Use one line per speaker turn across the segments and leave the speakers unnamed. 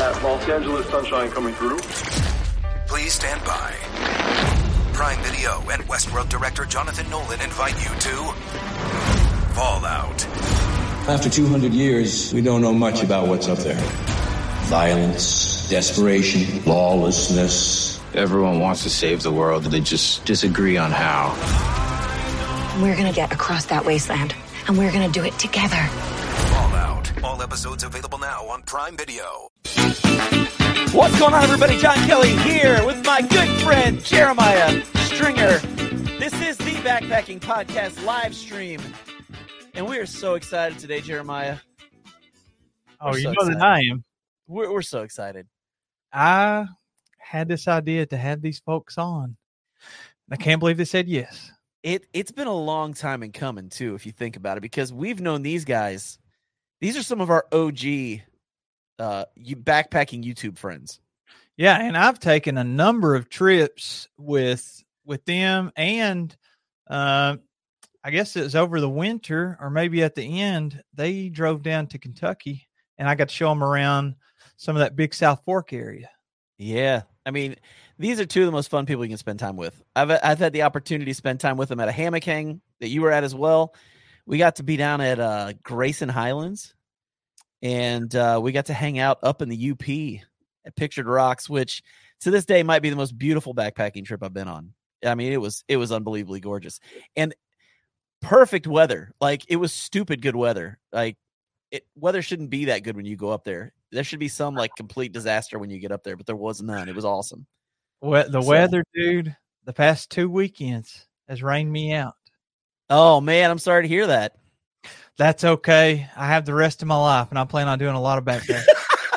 that Los Angeles sunshine coming through.
Please stand by. Prime Video and Westworld director Jonathan Nolan invite you to Fallout.
After 200 years, we don't know much about what's up there. Violence, desperation, lawlessness.
Everyone wants to save the world, they just disagree on how.
We're gonna get across that wasteland, and we're gonna do it together.
Fallout. All episodes available now on Prime Video.
What's going on, everybody? John Kelly here with my good friend Jeremiah Stringer. This is the Backpacking Podcast live stream, and we are so excited today, Jeremiah.
Oh, you know that I am.
We're so excited.
I had this idea to have these folks on. I can't believe they said yes.
It's been a long time in coming, too, if you think about it, because we've known these guys. These are some of our OG backpacking YouTube friends.
Yeah, and I've taken a number of trips with them, and I guess it was over the winter or maybe at the end, they drove down to Kentucky, and I got to show them around some of that big South Fork area.
Yeah, I mean, these are two of the most fun people you can spend time with. I've had the opportunity to spend time with them at a hammock hang that you were at as well. We got to be down at Grayson Highlands. And we got to hang out up in the UP at Pictured Rocks, which to this day might be the most beautiful backpacking trip I've been on. I mean, it was unbelievably gorgeous and perfect weather. Like, it was stupid good weather. Like, weather shouldn't be that good when you go up there. There should be some like complete disaster when you get up there, but there was none. It was awesome.
Weather, dude, the past 2 weekends has rained me out.
Oh man, I'm sorry to hear that.
That's okay. I have the rest of my life, and I plan on doing a lot of backpacking.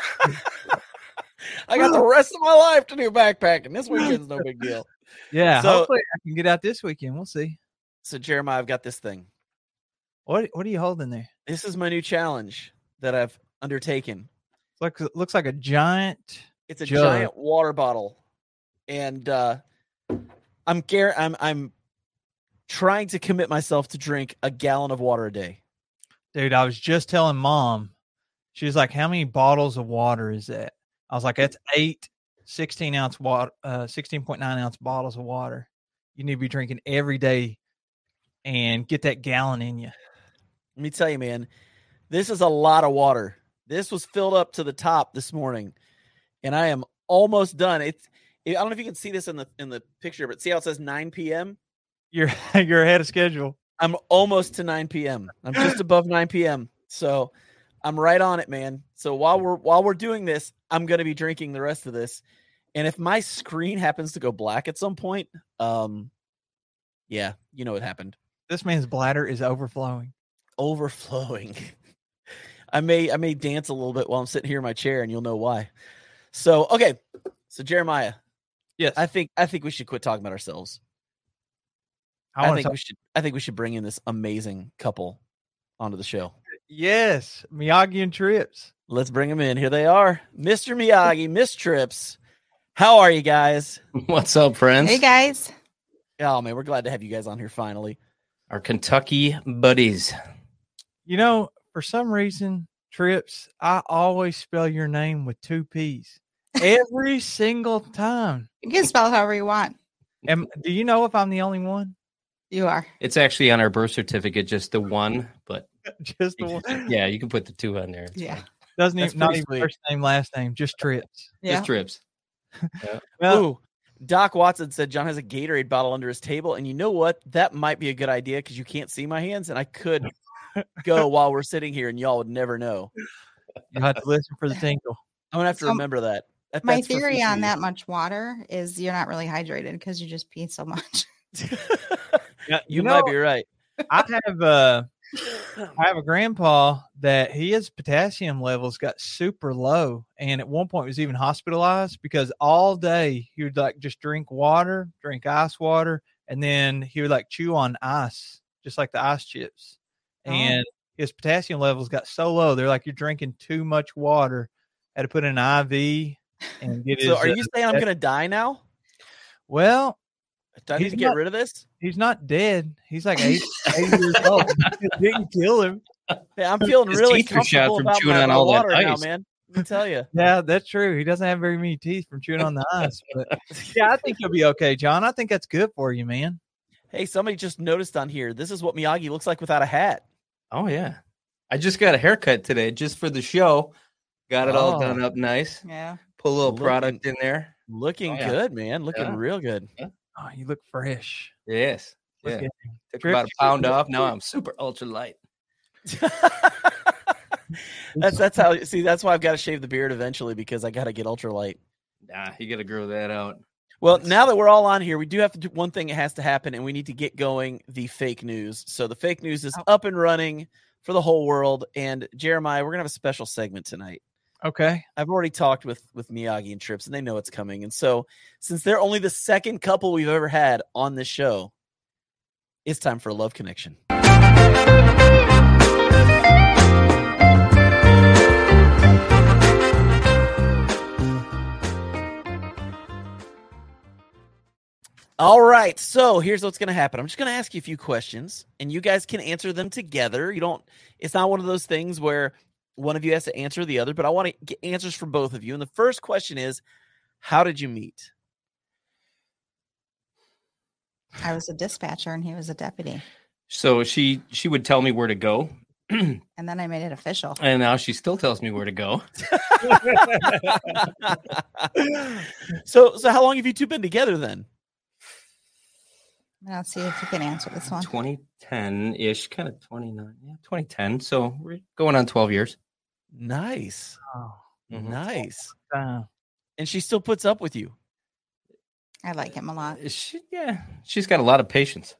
I got the rest of my life to do backpacking. This weekend's no big deal.
Yeah,
so,
hopefully I can get out this weekend. We'll see.
So, Jeremiah, I've got this thing.
What are you holding there?
This is my new challenge that I've undertaken.
It looks like a giant.
It's a giant water bottle, and I'm trying to commit myself to drink a gallon of water a day.
Dude, I was just telling Mom. She was like, "How many bottles of water is that?" I was like, "That's 8 16-ounce water, 16.9-ounce bottles of water. You need to be drinking every day and get that gallon in you."
Let me tell you, man, this is a lot of water. This was filled up to the top this morning, and I am almost done. I don't know if you can see this in the picture, but see how it says 9 p.m.
You're ahead of schedule.
I'm almost to 9 p.m. I'm just above 9 p.m. So I'm right on it, man. So while we're doing this, I'm going to be drinking the rest of this. And if my screen happens to go black at some point, yeah, you know what happened.
This man's bladder is overflowing.
Overflowing. I may dance a little bit while I'm sitting here in my chair, and you'll know why. So, okay. So Jeremiah.
Yes.
I think we should quit talking about ourselves. I think we should bring in this amazing couple onto the show.
Yes, Miyagi and Trips.
Let's bring them in. Here they are, Mr. Miyagi, Miss Trips. How are you guys?
What's up, friends?
Hey guys.
Oh man, we're glad to have you guys on here finally.
Our Kentucky buddies.
You know, for some reason, Trips, I always spell your name with 2 P's every single time.
You can spell however you want.
Do you know if I'm the only one?
You are.
It's actually on our birth certificate, just the one, but
just the one.
Yeah, you can put the 2 on there.
Yeah.
Doesn't even not even first name, last name, just Trips.
Yeah.
Just Trips.
Yeah. Well, ooh, Doc Watson said John has a Gatorade bottle under his table, and you know what? That might be a good idea because you can't see my hands, and I could go while we're sitting here, and y'all would never know.
You have to listen for the tinkle.
I'm gonna have to remember that.
My theory on that much water is you're not really hydrated because you just pee so much.
Yeah, you might be right.
I have a grandpa that his potassium levels got super low, and at one point was even hospitalized because all day he would like just drink ice water, and then he would like chew on ice, just like the ice chips. And his potassium levels got so low, they're like, "You're drinking too much water." Had to put in an IV and get
So are you saying I'm gonna die now?
Well,
do I need to get rid of this?
He's not dead. He's like 80 years old. It didn't kill him.
Hey, I'm feeling really comfortable about my water now, man. Let me tell you.
Yeah, that's true. He doesn't have very many teeth from chewing on the ice. But yeah, I think you'll be okay, John. I think that's good for you, man.
Hey, somebody just noticed on here. This is what Miyagi looks like without a hat.
Oh yeah, I just got a haircut today just for the show. Got it all done up nice.
Yeah.
Put a little product in there.
Looking good, man. Looking real good.
Yeah.
Oh, you look fresh.
Yes.
Look
Yeah.
at
Took about a pound off. Now I'm super ultra light.
That's how. See, that's why I've got to shave the beard eventually because I got to get ultralight.
Nah, you got to grow that out.
Well, now that we're all on here, we do have to do one thing that has to happen, and we need to get going the fake news. So the fake news is up and running for the whole world. And Jeremiah, we're gonna have a special segment tonight.
Okay.
I've already talked with Miyagi and Trips, and they know it's coming. And so, since they're only the second couple we've ever had on this show, it's time for a love connection. All right, so here's what's going to happen. I'm just going to ask you a few questions, and you guys can answer them together. It's not one of those things where one of you has to answer the other, but I want to get answers from both of you. And the first question is, how did you meet?
I was a dispatcher and he was a deputy.
So she would tell me where to go.
And then I made it official.
And now she still tells me where to go.
So how long have you two been together then?
Let's see if you can answer this one.
2010-ish, kind of 29. Yeah, 2010. So we're going on 12 years.
Nice.
Oh,
nice. And she still puts up with you.
I like him a lot.
She's got a lot of patience.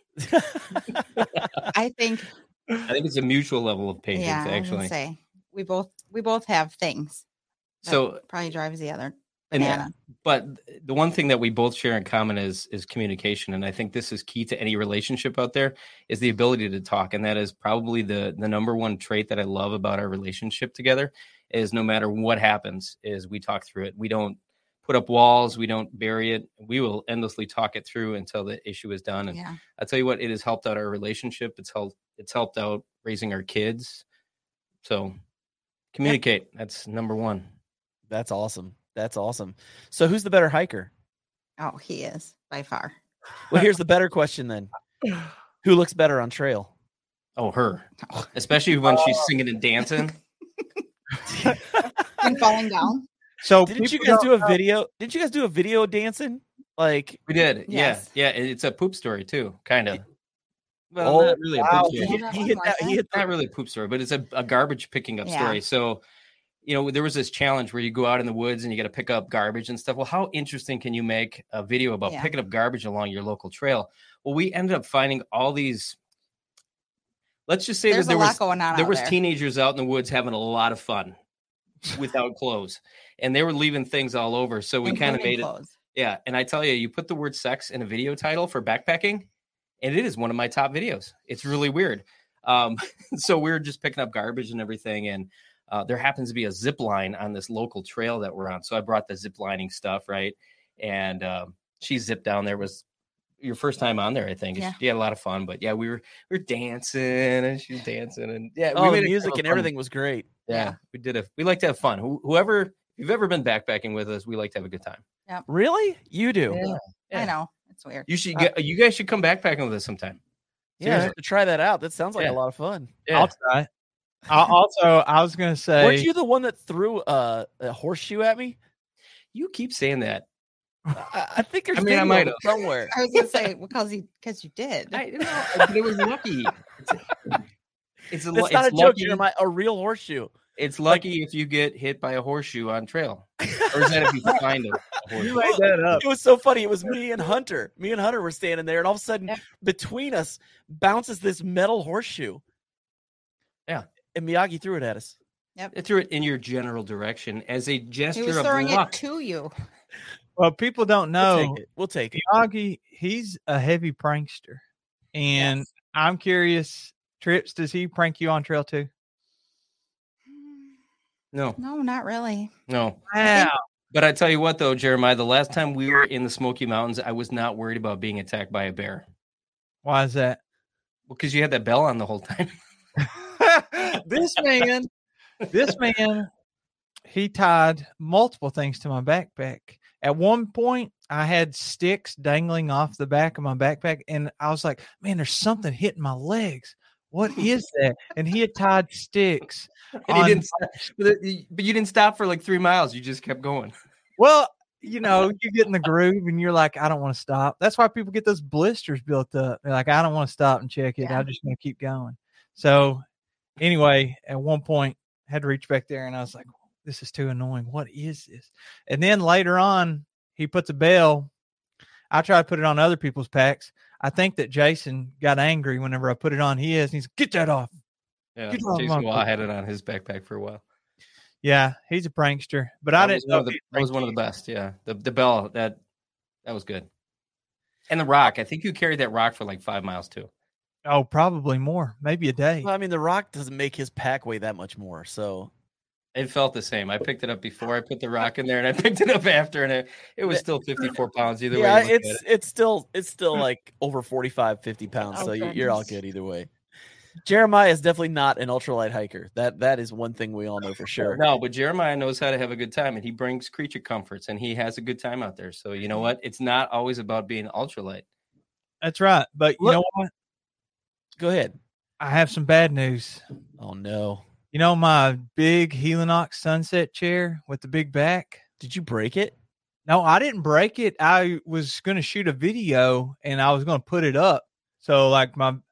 I think
it's a mutual level of patience,
yeah,
actually.
I say we both have things.
So
probably drives the other
and
banana.
But the one thing that we both share in common is communication. And I think this is key to any relationship out there is the ability to talk. And that is probably the number one trait that I love about our relationship together is no matter what happens is we talk through it. We don't put up walls. We don't bury it. We will endlessly talk it through until the issue is done. And I'll tell you what, it has helped out our relationship. It's helped out raising our kids. So communicate. That's number one.
That's awesome. That's awesome. So who's the better hiker?
Oh, he is by far.
Well, here's the better question then. Who looks better on trail?
Oh, her. Especially when she's singing and dancing.
And falling down.
So
didn't you guys do a video? Didn't you guys do a video dancing? Like
we did.
Yes.
Yeah. It's a poop story too, kind of.
Well,
not really a poop story.
He hit
not really a poop story, but it's a garbage picking up story. So, there was this challenge where you go out in the woods and you got to pick up garbage and stuff. Well, how interesting can you make a video about picking up garbage along your local trail? Well, we ended up finding all these. Let's just say
There's
that
a lot going on
there
out
was
there.
teenagers out in the woods having a lot of fun without clothes, and they were leaving things all over. So we kind of made it. Yeah, and I tell you, you put the word sex in a video title for backpacking, and it is one of my top videos. It's really weird. So we were just picking up garbage and everything, and there happens to be a zip line on this local trail that we're on. So I brought the zip lining stuff, right? And she zipped down there. It was your first time on there, I think.
Yeah.
She had a lot of fun, but yeah, we were dancing and she was dancing and
the music and everything was great.
Yeah, we like to have fun. Whoever, if you've ever been backpacking with us, we like to have a good time.
Yeah.
Really? You do?
Yeah.
I know. It's weird.
You should you guys should come backpacking with us sometime.
Yeah, I have to try that out. That sounds like a lot of fun.
Yeah.
I'll try. I was going to say,
weren't you the one that threw a horseshoe at me?
You keep saying that.
I think there's
I might have
somewhere.
I was going to say because you did.
But it was lucky. It's
not a joke, Jeremiah. A real horseshoe.
It's lucky if you get hit by a horseshoe on trail, or is that if you find a horseshoe?
You made that up.
It was so funny. It was me and Hunter. Me and Hunter were standing there, and all of a sudden, between us, bounces this metal horseshoe.
Yeah,
and Miyagi threw it at us.
Yep,
it threw it in your general direction as a gesture
he was
of
throwing
luck.
it to you.
Well, people don't know.
We'll take it.
Miyagi, he's a heavy prankster, and I'm curious. Trips, does he prank you on trail too?
No,
not really.
No.
Wow.
But I tell you what, though, Jeremiah, the last time we were in the Smoky Mountains, I was not worried about being attacked by a bear.
Why is that?
Well, because you had that bell on the whole time.
This man, he tied multiple things to my backpack. At one point, I had sticks dangling off the back of my backpack, and I was like, man, there's something hitting my legs. What is that? And he had tied sticks.
And he didn't stop, but you didn't stop for like 3 miles. You just kept going.
Well, you get in the groove and you're like, I don't want to stop. That's why people get those blisters built up. They're like, I don't want to stop and check it.
Yeah.
I'm just going to keep going. So anyway, at one point, I had to reach back there and I was like, this is too annoying. What is this? And then later on, he puts a bell. I try to put it on other people's packs. I think that Jason got angry whenever I put it on his. And he's like, get that off.
Yeah,
Get off
Jason
my
Wall had it on his backpack for a while.
Yeah, he's a prankster. But I didn't know
that was one of the best. Yeah, the bell that was good. And the rock, I think you carried that rock for like 5 miles too.
Oh, probably more, maybe a day.
Well, I mean, the rock doesn't make his pack weigh that much more, so
it felt the same. I picked it up before I put the rock in there, and I picked it up after, and it was still 54 pounds either way.
Yeah, it's still like over 45, 50 pounds.
Oh,
So
goodness.
you're all good either way. Jeremiah is definitely not an ultralight hiker. That is one thing we all know for sure.
No, but Jeremiah knows how to have a good time, and he brings creature comforts, and he has a good time out there. So you know what? It's not always about being ultralight.
That's right. But you know what?
Go ahead.
I have some bad news.
Oh no.
You know my big Helinox Sunset chair with the big back?
Did you break it?
No, I didn't break it. I was going to shoot a video and I was going to put it up. So like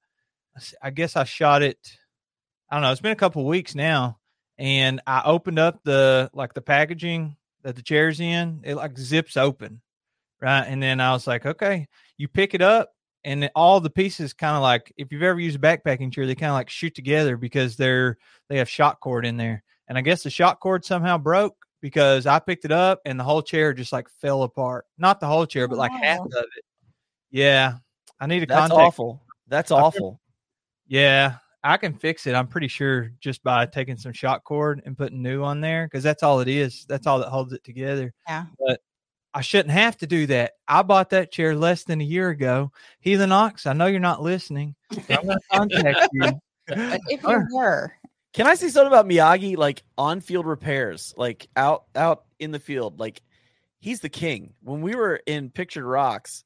I guess I shot it. I don't know. It's been a couple of weeks now, and I opened up the packaging that the chair's in. It like zips open, right? And then I was like, okay, you pick it up, and all the pieces kind of like, if you've ever used a backpacking chair, they kind of like shoot together because they have shock cord in there. And I guess the shock cord somehow broke because I picked it up and the whole chair just like fell apart. Not the whole chair, but like half of it. Yeah, I need to contact.
That's awful. That's awful.
Yeah, I can fix it. I'm pretty sure just by taking some shock cord and putting new on there, because that's all it is. That's all that holds it together.
Yeah.
But I shouldn't have to do that. I bought that chair less than a year ago. Helinox, I know you're not listening. I'm going to contact you.
But if you were,
Can I say something about Miyagi? Like on-field repairs, like out in the field, like he's the king. When we were in Pictured Rocks,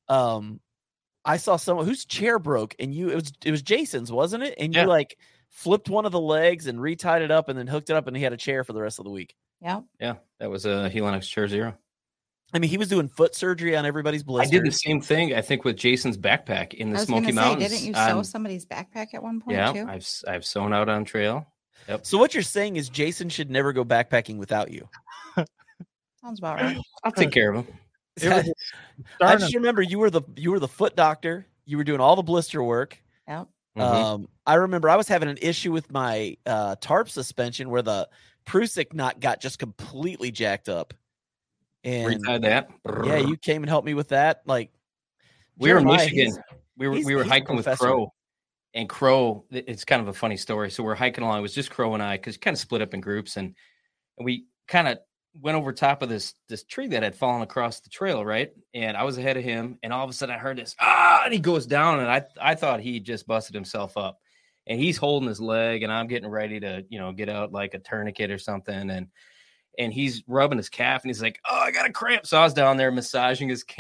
I saw someone whose chair broke, and it was Jason's, wasn't it? And you like flipped one of the legs and retied it up, and then hooked it up, and he had a chair for the rest of the week.
yeah.
Yeah, that was a Helinox Chair Zero.
I mean, he was doing foot surgery on everybody's blisters.
I did the same thing, I think, with Jason's backpack in the
I was
Smoky
gonna
Mountains.
Didn't you sew somebody's backpack at one point
Yeah,
too?
I've sewn out on trail. Yep.
So what you're saying is Jason should never go backpacking without you.
Sounds about right.
I'll take care of him.
I just remember you were the foot doctor. You were doing all the blister work.
Yep.
I remember I was having an issue with my tarp suspension where the Prusik knot got just completely jacked up. And
Retied that.
Yeah, you came and helped me with that. Like
we were in
Jeremiah,
Michigan. We were
he's
hiking
a
with
professor.
Crow, and Crow. It's kind of a funny story. So we're hiking along. It was just Crow and I, because kind of split up in groups, and we kind of went over top of this tree that had fallen across the trail, right? And I was ahead of him, and all of a sudden I heard this, and he goes down, and I thought he just busted himself up, and he's holding his leg, and I'm getting ready to, get out like a tourniquet or something, and he's rubbing his calf, and he's like, oh, I got a cramp. So I was down there massaging his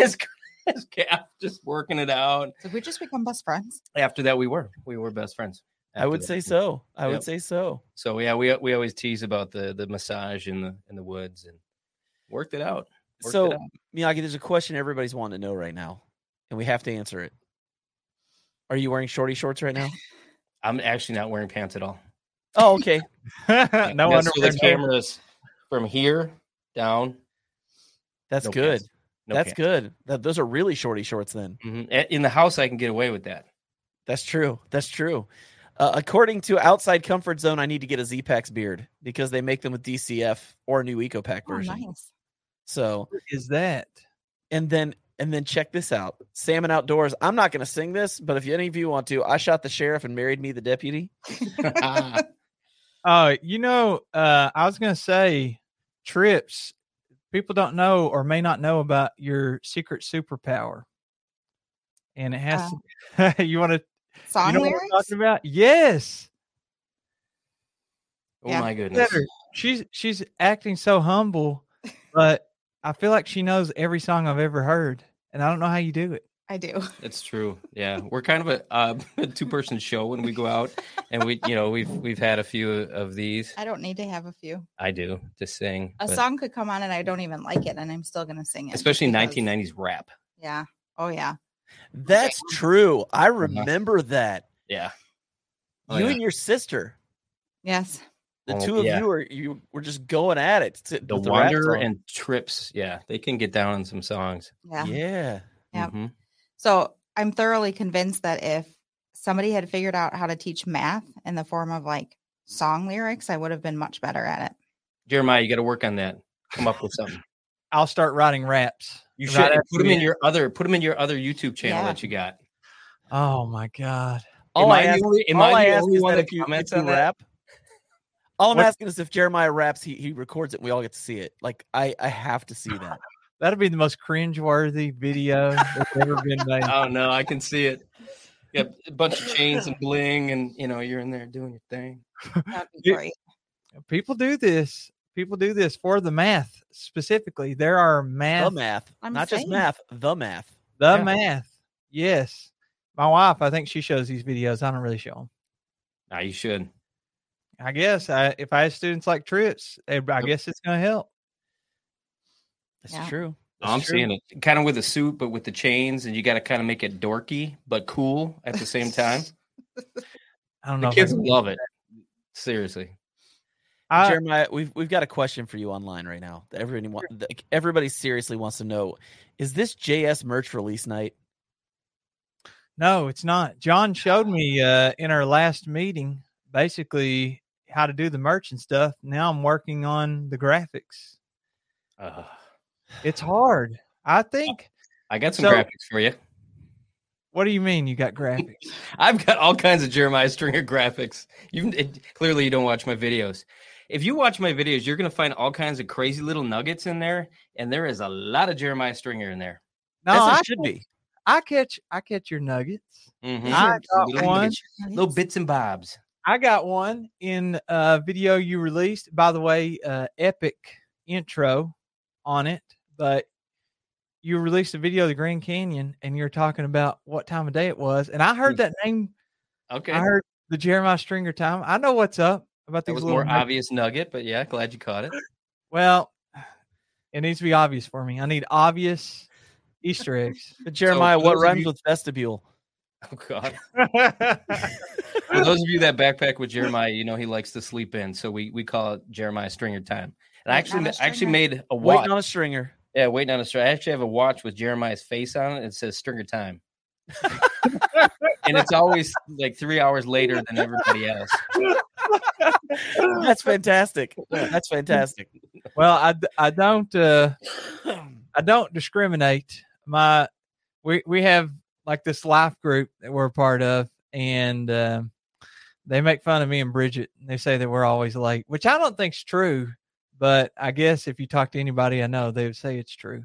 calf, just working it out.
Did we just become best friends?
After that, we were best friends.
I would say so. I would say so.
So yeah, we always tease about the massage in the woods, and worked it out.
So Miyagi, there's a question everybody's wanting to know right now, and we have to answer it. Are you wearing shorty shorts right now?
I'm actually not wearing pants at all.
Oh, okay.
No wonder
the cameras from here down.
That's
no
good.
pants. No
That's
pants.
good. Those are really shorty shorts then.
Mm-hmm. In the house, I can get away with that.
That's true. That's true. According to Outside Comfort Zone, I need to get a Z-Pax beard because they make them with DCF or a new EcoPack version.
Nice.
So
What is that?
and then check this out. Salmon Outdoors. I'm not going to sing this, but if any of you want to, I shot the sheriff and married me the deputy.
I was going to say, Trips, people don't know or may not know about your secret superpower. And it has to, you want to,
Song
you know
lyrics?
what I'm talking about? Yes.
Oh
Yeah.
my goodness!
she's acting so humble, but I feel like she knows every song I've ever heard, and I don't know how you do it.
I do.
It's true. Yeah, we're kind of a two-person show when we go out, and we've had a few of these.
I don't need to have a few.
I do to sing
A
but-
song could come on and I don't even like it, and I'm still gonna sing it.
especially
because-
1990s rap.
Yeah. Oh yeah.
That's true. I remember that.
Yeah. Oh,
You
yeah.
and your sister,
Yes.
the
Oh,
two of
yeah.
you were just going at it.
The
with rap
Wanderer
song.
and Trips. Yeah, they can get down on some songs.
Yeah.
Yeah.
Yep.
Mhm.
So I'm thoroughly convinced that if somebody had figured out how to teach math in the form of like song lyrics, I would have been much better at it.
Jeremiah, you got to work on that. Come up with something.
I'll start writing raps.
You
Right
should
after
put them
we-
in your other YouTube channel
Yeah.
that you got.
Oh my God.
All I
the
ask,
only- am
all
I
I
the
ask
only
is
one
that
that
if you
comments on that?
rap, all I'm
What-
asking is if Jeremiah raps, he records it and we all get to see it. Like I have to see that.
That'd be the most cringeworthy video that's ever been made.
Oh no, I can see it. Yeah, a bunch of chains and bling, and you're in there doing your thing.
That'd be
Yeah.
great.
People do this. People do this for the math specifically. There are
The
math,
math,
I'm
not just
saying.
math. The math.
the
Yeah.
math. Yes. My wife, I think she shows these videos. I don't really show them.
Nah, you should.
I guess if I had students like Trips, I guess it's going to help.
That's
Yeah.
true.
Oh, I'm seeing it kind of with a suit, but with the chains, and you got to kind of make it dorky but cool at the same time.
I don't know.
The
if
kids
I can-
love it. Seriously.
Jeremiah, we've got a question for you online right now. That everybody seriously wants to know: is this JS merch release night?
No, it's not. John showed me in our last meeting basically how to do the merch and stuff. Now I'm working on the graphics. It's hard. I think.
I got some
So-
graphics for you.
What do you mean you got graphics?
I've got all kinds of Jeremiah Stringer graphics. Clearly, you don't watch my videos. If you watch my videos, you're going to find all kinds of crazy little nuggets in there, and there is a lot of Jeremiah Stringer in there.
No,
As it
I
should be.
I catch your nuggets.
Mhm.
I got
Little
one.
nuggets, little bits and bobs.
I got one in a video you released. By the way, epic intro on it. But you released a video of the Grand Canyon, and you're talking about what time of day it was. And I heard that name.
Okay,
I heard the Jeremiah Stringer time. I know what's up about
that
these
was
little
more
nuggets.
obvious nugget, but yeah, glad you caught it.
Well, it needs to be obvious for me. I need obvious Easter eggs.
But Jeremiah,
for
what
those of
rhymes
you-
with vestibule?
Oh God! For those of you that backpack with Jeremiah, you know he likes to sleep in, so we call it Jeremiah Stringer time. And I
Waiting on a
actually
stringer?
made a watch.
Waiting on a stringer.
Yeah, waiting on a string. I actually have a watch with Jeremiah's face on it. It says Stringer time. And it's always like 3 hours later than everybody else.
That's fantastic. That's fantastic.
Well, I don't discriminate. We have like this life group that we're a part of, and they make fun of me and Bridget. They say that we're always late, which I don't think's true. But I guess if you talk to anybody I know, they would say it's true.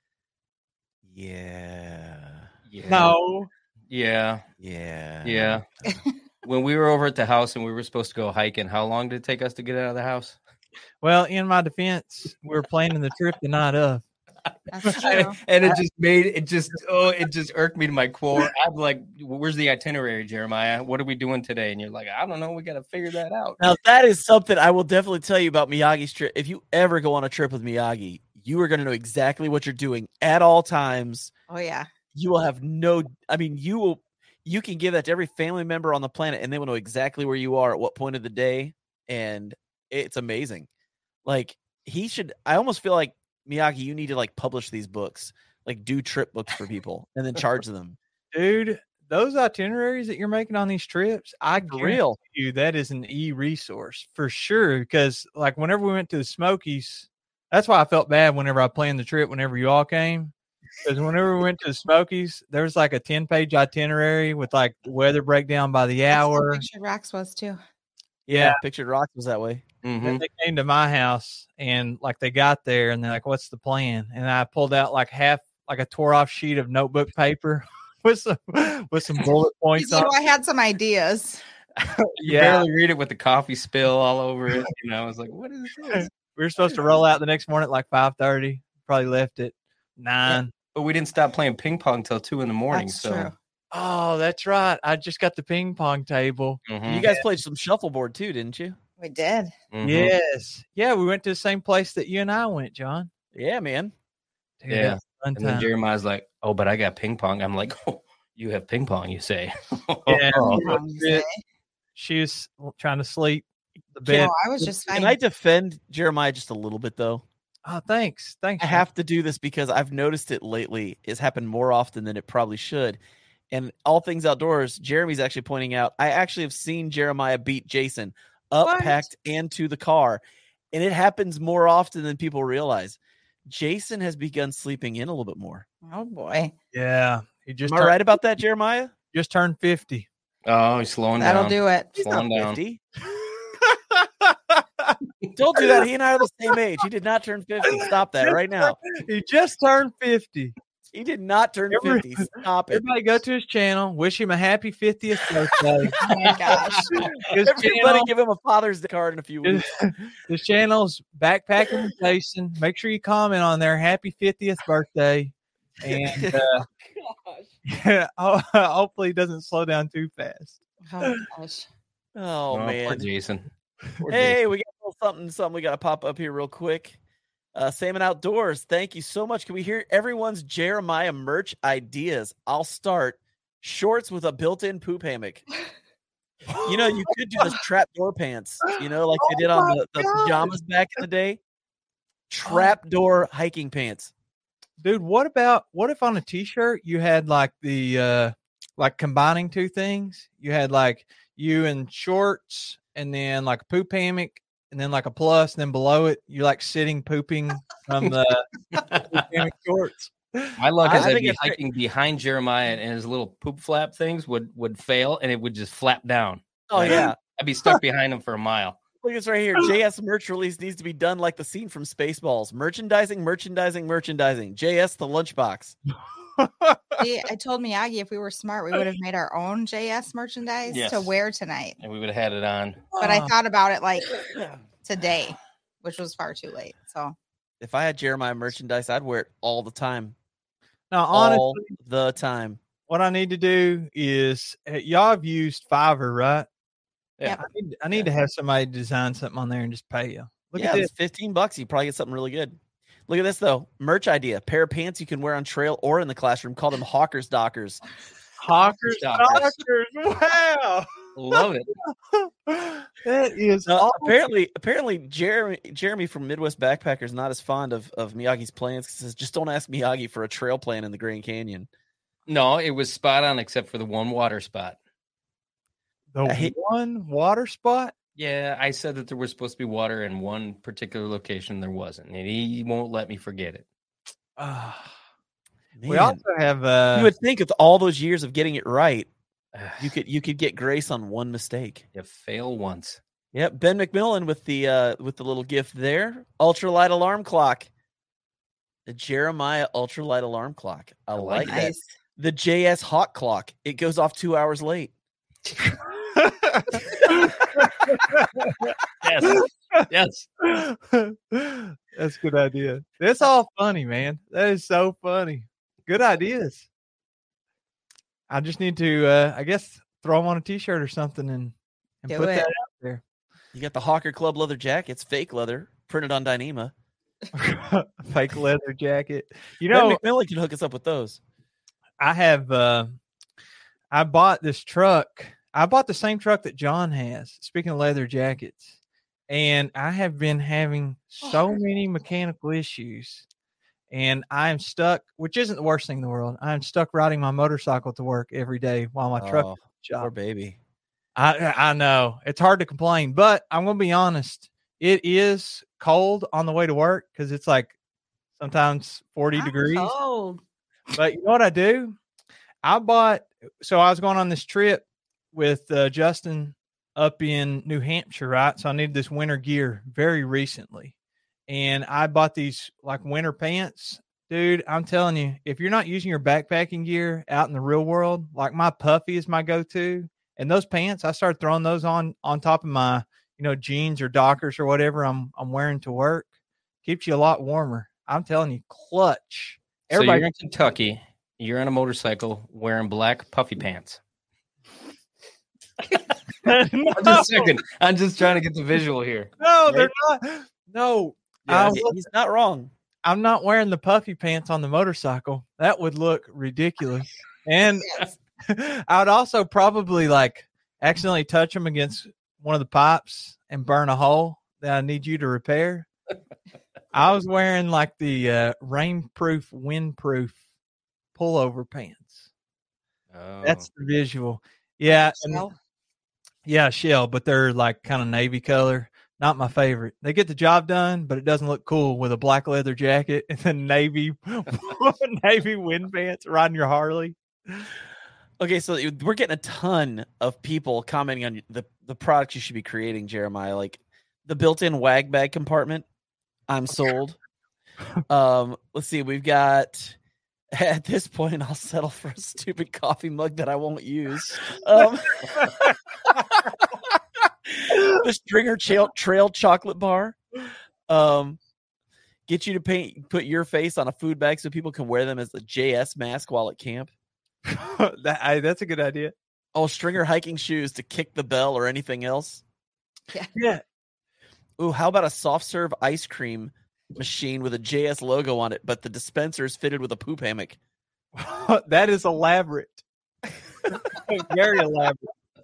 Yeah.
Yeah.
No,
Yeah.
Yeah.
Yeah. When we were over at the house and we were supposed to go hiking, how long did it take us to get out of the house?
well, in my defense, we were planning the trip the night of.
That's true.
And it just irked me to my core. I'm like, where's the itinerary, Jeremiah? What are we doing today? And you're like, I don't know. We got to figure that out.
Now that is something I will definitely tell you about Miyagi's trip. If you ever go on a trip with Miyagi, you are going to know exactly what you're doing at all times.
Oh yeah.
You will have you can give that to every family member on the planet and they will know exactly where you are at what point of the day. And it's amazing. Like I almost feel like Miyagi, you need to like publish these books, like do trip books for people and then charge them.
Dude, those itineraries that you're making on these trips, I
For
guarantee
real.
you that is an e-resource for sure. Because like whenever we went to the Smokies, that's why I felt bad whenever I planned the trip, whenever you all came. Because whenever we went to the Smokies, there was like a 10-page itinerary with like the weather breakdown by the hour.
Pictured Rocks was too.
Yeah. Pictured Rocks was that way.
Mhm.
Then they came to my house and like they got there and they're like, "What's the plan?" And I pulled out like a tore off sheet of notebook paper with some bullet points
So
on.
I had some ideas.
You barely read it with the coffee spill all over it. I was like, what is this?
We were supposed to roll out the next morning at like 5:30. Probably left at 9.
Yeah, but we didn't stop playing ping pong till 2 a.m.
That's
So
true.
Oh, that's right. I just got the ping pong table.
You guys played some shuffleboard too, didn't you?
We did.
Yes. Yeah, we went to the same place that you and I went, John.
Yeah, man.
Dude,
yeah.
that was a fun
And then
time.
Jeremiah's like, oh, but I got ping pong. I'm like, oh, you have ping pong, you say?
Yeah.
You say?
She was trying to sleep. The
You
bed.
know, I was just
Can
fine.
I defend Jeremiah just a little bit though?
Oh, thanks. Thanks.
I have to do this because I've noticed it lately. It's happened more often than it probably should. And all things outdoors, Jeremy's actually pointing out, I actually have seen Jeremiah beat Jason up,
What?
packed, and to the car. And it happens more often than people realize. Jason has begun sleeping in a little bit more.
Oh boy.
Yeah. He just
Am I right about that, Jeremiah?
just turned 50.
Oh, he's slowing
That'll
down.
do it.
He's
Slowing
not
down.
50. Don't do that. He and I are the same age. He did not turn 50. Stop that right now.
He just turned 50.
He did not turn 50. Stop it.
Everybody go to his channel. Wish him a happy 50th birthday.
Oh my gosh.
His
Everybody
channel,
give him a Father's Day card in a few weeks.
his channel's Backpacking with Jason. Make sure you comment on there. Happy 50th birthday. And hopefully he doesn't slow down too fast.
Oh gosh.
Oh,
Poor
man.
Jason. Poor
Hey, we got a little something we got to pop up here real quick. Salmon Outdoors, thank you so much. Can we hear everyone's Jeremiah merch ideas? I'll start. Shorts with a built-in poop hammock. You could do those trapdoor pants, like they did on the pajamas back in the day. Trapdoor hiking pants.
Dude, what if on a t-shirt you had like the like combining two things? You had like you in shorts and then like a poop hammock and then like a plus, and then below it you're like sitting pooping from the poop hammock shorts.
My luck is
I
I'd
think
be
it's-
hiking behind Jeremiah and his little poop flap things would fail and it would just flap down.
Oh, yeah.
I'd be stuck behind him for a mile.
Look at this right here. JS merch release needs to be done like the scene from Spaceballs. Merchandising. JS the lunchbox.
See, I told Miyagi if we were smart, we would have made our own JS merchandise
Yes.
to wear tonight.
And we would have had it on.
But I thought about it like today, which was far too late. So
If I had Jeremiah merchandise, I'd wear it all the time.
Now,
All
honestly,
the time.
what I need to do is y'all have used Fiverr, right?
Yep.
I need to have somebody design something on there and just pay you. Look
Yeah,
at this.
it's $15. You probably get something really good. Look at this though. Merch idea. Pair of pants you can wear on trail or in the classroom. Call them Hawkers Dockers.
Hawkers,
Dockers.
Dockers. Wow.
Love it.
That is
Apparently Jeremy from Midwest Backpackers not as fond of Miyagi's plans. He says, just don't ask Miyagi for a trail plan in the Grand Canyon.
No, it was spot on except for the one water spot.
the one water spot.
Yeah, I said that there was supposed to be water in one particular location. There wasn't, and he won't let me forget it.
We
Man,
also have
you would think with all those years of getting it right, you could get grace on one mistake.
You fail once.
Yep, Ben McMillan with the little gift there. Ultralight alarm clock. The Jeremiah ultralight alarm clock. I like that.
nice.
The JS hot clock. It goes off 2 hours late.
Yes.
That's a good idea. That's all funny, man. That is so funny. Good ideas. I just need to, I guess, throw them on a T-shirt or something and
Do
put
it.
that out there.
You got the Hawker Club leather jackets, fake leather, printed on Dyneema.
Fake leather jacket. You
Ben
know,
McMillan can hook us up with those.
I have, I bought this truck. I bought the same truck that John has. Speaking of leather jackets, and I have been having so many mechanical issues, and I'm stuck, which isn't the worst thing in the world. I'm stuck riding my motorcycle to work every day while my truck is
Oh,
at the shop.
poor baby.
I know it's hard to complain, but I'm going to be honest. It is cold on the way to work because it's like sometimes 40 degrees.
Oh,
But you know what I do? I was going on this trip with Justin up in New Hampshire, right? So I needed this winter gear very recently. And I bought these like winter pants. Dude, I'm telling you, if you're not using your backpacking gear out in the real world, like my puffy is my go-to. And those pants, I started throwing those on top of my, jeans or Dockers or whatever I'm wearing to work. Keeps you a lot warmer. I'm telling you, clutch.
So you're in Kentucky. You're on a motorcycle wearing black puffy pants. I'm just trying to get the visual here.
No, they're not. No,
Yeah, he's not wrong.
I'm not wearing the puffy pants on the motorcycle. That would look ridiculous. And I would also probably accidentally touch them against one of the pipes and burn a hole that I need you to repair. I was wearing the rainproof, windproof pullover pants.
Oh.
That's the visual. Yeah. Shell, but they're kind of navy color. Not my favorite. They get the job done, but it doesn't look cool with a black leather jacket and then navy wind pants riding your Harley.
Okay, so we're getting a ton of people commenting on the products you should be creating, Jeremiah. Like the built-in wag bag compartment. I'm sold. Let's see. We've got at this point, I'll settle for a stupid coffee mug that I won't use. The Stringer Trail chocolate bar. Get you to put your face on a food bag so people can wear them as the JS mask while at camp.
That's a good idea.
Oh, Stringer hiking shoes to kick the bell or anything else.
Yeah.
Ooh, how about a soft serve ice cream machine with a JS logo on it, but the dispenser is fitted with a poop hammock?
That is elaborate. Very elaborate.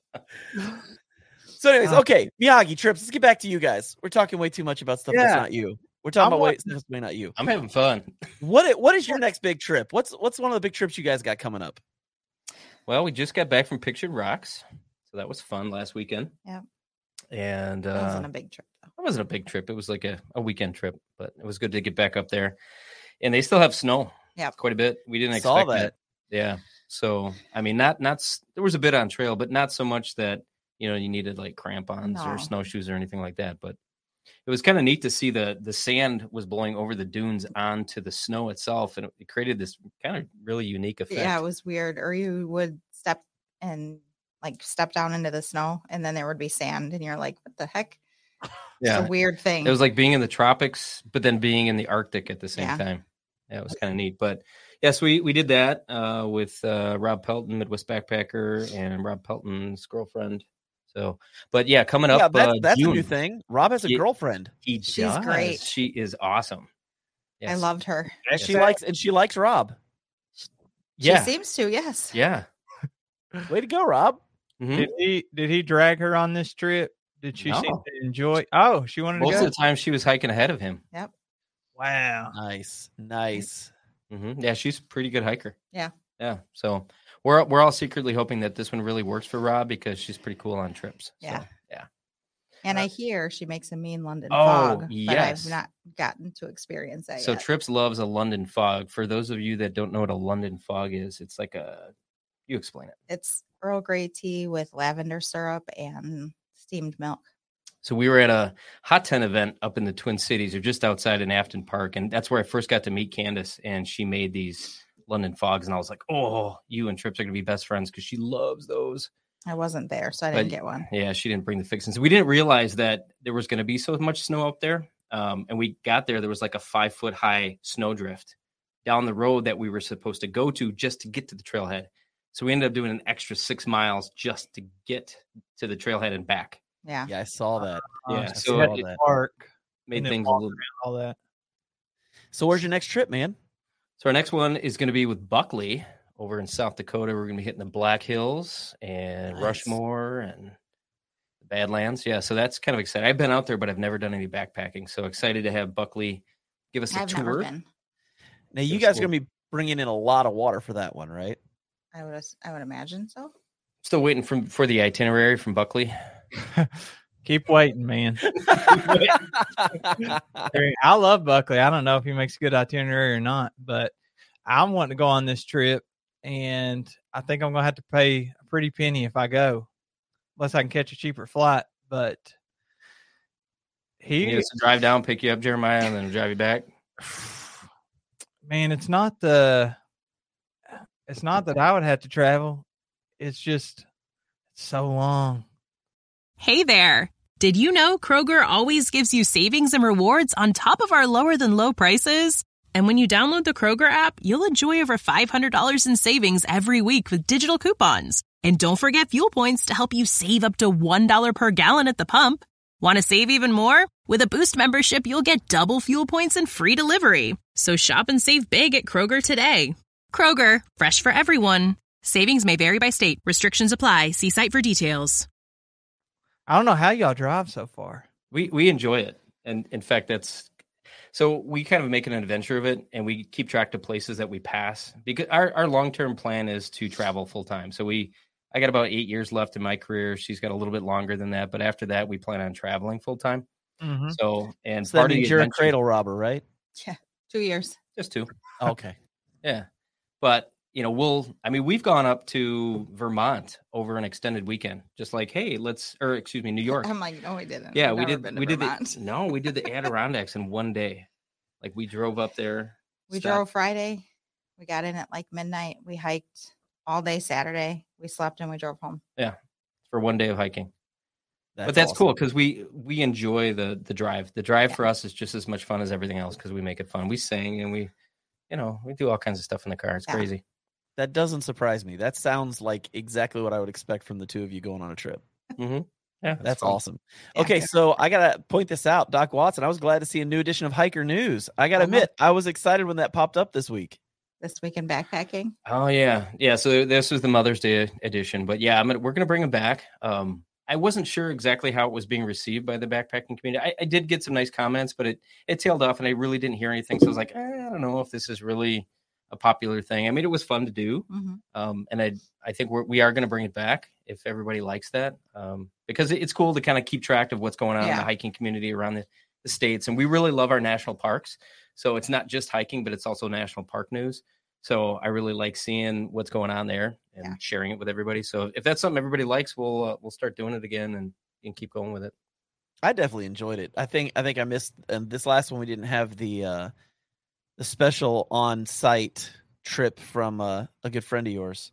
So anyways, okay, Miyagi trips. Let's get back to you guys. We're talking way too much about stuff that's not you. We're talking about stuff that's not you.
I'm having fun.
What is your next big trip? What's one of the big trips you guys got coming up?
Well, we just got back from Pictured Rocks, so that was fun last weekend.
Yeah.
And
that wasn't a big trip, though.
It wasn't a big trip. It was like a weekend trip, but it was good to get back up there. And they still have snow.
Yeah.
Quite a bit. We didn't
Saw
expect
that.
Yeah. So, I mean, not there was a bit on trail, but not so much that, you needed crampons or snowshoes or anything like that. But it was kind of neat to see the sand was blowing over the dunes onto the snow itself. And it created this kind of really unique effect.
Yeah, it was weird. Or you would step down into the snow and then there would be sand and you're like, what the heck?
Yeah.
It's a weird thing.
It was like being in the tropics, but then being in the Arctic at the same time. Yeah, it was kind of neat. But yes, we did that with Rob Pelton, Midwest Backpacker, and Rob Pelton's girlfriend. So, but yeah, coming up,
that's
June.
A new thing. Rob has a girlfriend.
She's great.
She is awesome.
Yes. I loved her.
And she likes Rob.
She seems to. Yes.
Yeah.
Way to go, Rob.
Mm-hmm.
Did he drag her on this trip? Did she seem to enjoy? Oh, she wanted to go.
Most of the time, she was hiking ahead of him.
Yep.
Wow.
Nice.
Mm-hmm. Yeah, she's a pretty good hiker.
Yeah.
Yeah. So we're all secretly hoping that this one really works for Rob because she's pretty cool on trips.
Yeah.
So, yeah.
And I hear she makes a mean London fog, but I've not gotten to experience that
so
yet.
Trips loves a London fog. For those of you that don't know what a London fog is, it's like you explain it.
It's Earl Grey tea with lavender syrup and steamed milk.
So we were at a hot tent event up in the Twin Cities or just outside in Afton Park. And that's where I first got to meet Candace. And she made these London fogs. And I was like, oh, you and Trips are going to be best friends because she loves those.
I wasn't there, so I didn't get one.
Yeah, she didn't bring the fixings. We didn't realize that there was going to be so much snow up there. And we got there was like a 5-foot high snowdrift down the road that we were supposed to go to just to get to the trailhead. So we ended up doing an extra 6 miles just to get to the trailhead and back.
Yeah.
Yeah, I saw that.
Yeah.
So it
made things a little
all that.
So where's your next trip, man?
So our next one is going to be with Buckley over in South Dakota. We're going to be hitting the Black Hills and Rushmore and the Badlands. Yeah. So that's kind of exciting. I've been out there, but I've never done any backpacking. So excited to have Buckley give us a tour.
Never been.
Now you guys are going to be bringing in a lot of water for that one, right?
I would imagine so.
Still waiting for the itinerary from Buckley.
Keep waiting, man. I love Buckley. I don't know if he makes a good itinerary or not, but I'm wanting to go on this trip, and I think I'm going to have to pay a pretty penny if I go, unless I can catch a cheaper flight. But
he needs to drive down, pick you up, Jeremiah, and then drive you back.
Man, it's not that I would have to travel. It's So long.
Hey there. Did you know Kroger always gives you savings and rewards on top of our lower than low prices? And when you download the Kroger app, you'll enjoy over $500 in savings every week with digital coupons. And don't forget fuel points to help you save up to $1 per gallon at the pump. Want to save even more? With a Boost membership, you'll get double fuel points and free delivery. So shop and save big at Kroger today. Kroger, fresh for everyone. Savings may vary by state. Restrictions apply. See site for details.
I don't know how y'all drive so far.
We enjoy it. And in fact, so we kind of make an adventure of it, and we keep track of places that we pass, because our long-term plan is to travel full time. So I got about 8 years left in my career. She's got a little bit longer than that, but after that, we plan on traveling full time.
Mm-hmm.
So
that
part of
means you're a cradle robber, right?
Yeah, 2 years.
Just 2.
Okay.
Yeah. But, we've gone up to Vermont over an extended weekend, just like, hey, New York.
I'm like, no, we didn't.
Yeah,
we did
the Adirondacks in one day. Like, we drove up there.
We drove Friday. We got in at like midnight. We hiked all day Saturday. We slept and we drove home.
Yeah, for one day of hiking. That's awesome. Cool because we enjoy the drive. The drive for us is just as much fun as everything else because we make it fun. We sing and we do all kinds of stuff in the car. It's crazy.
That doesn't surprise me. That sounds like exactly what I would expect from the two of you going on a trip.
Mm-hmm. Yeah,
that's awesome. Okay, so I got to point this out. Doc Watson, I was glad to see a new edition of Hiker News. I got to admit, I was excited when that popped up this week.
This week in backpacking?
Oh, yeah. Yeah, so this was the Mother's Day edition. But yeah, we're going to bring them back. I wasn't sure exactly how it was being received by the backpacking community. I did get some nice comments, but it tailed off, and I really didn't hear anything. So I was like, I don't know if this is really a popular thing. I mean, it was fun to do. Mm-hmm. And I think we are going to bring it back if everybody likes that, because it's cool to kind of keep track of what's going on in the hiking community around the states. And we really love our national parks. So it's not just hiking, but it's also national park news. So I really like seeing what's going on there and sharing it with everybody. So if that's something everybody likes, we'll start doing it again and keep going with it.
I definitely enjoyed it. I think I missed this last one. We didn't have the special on-site trip from a good friend of yours,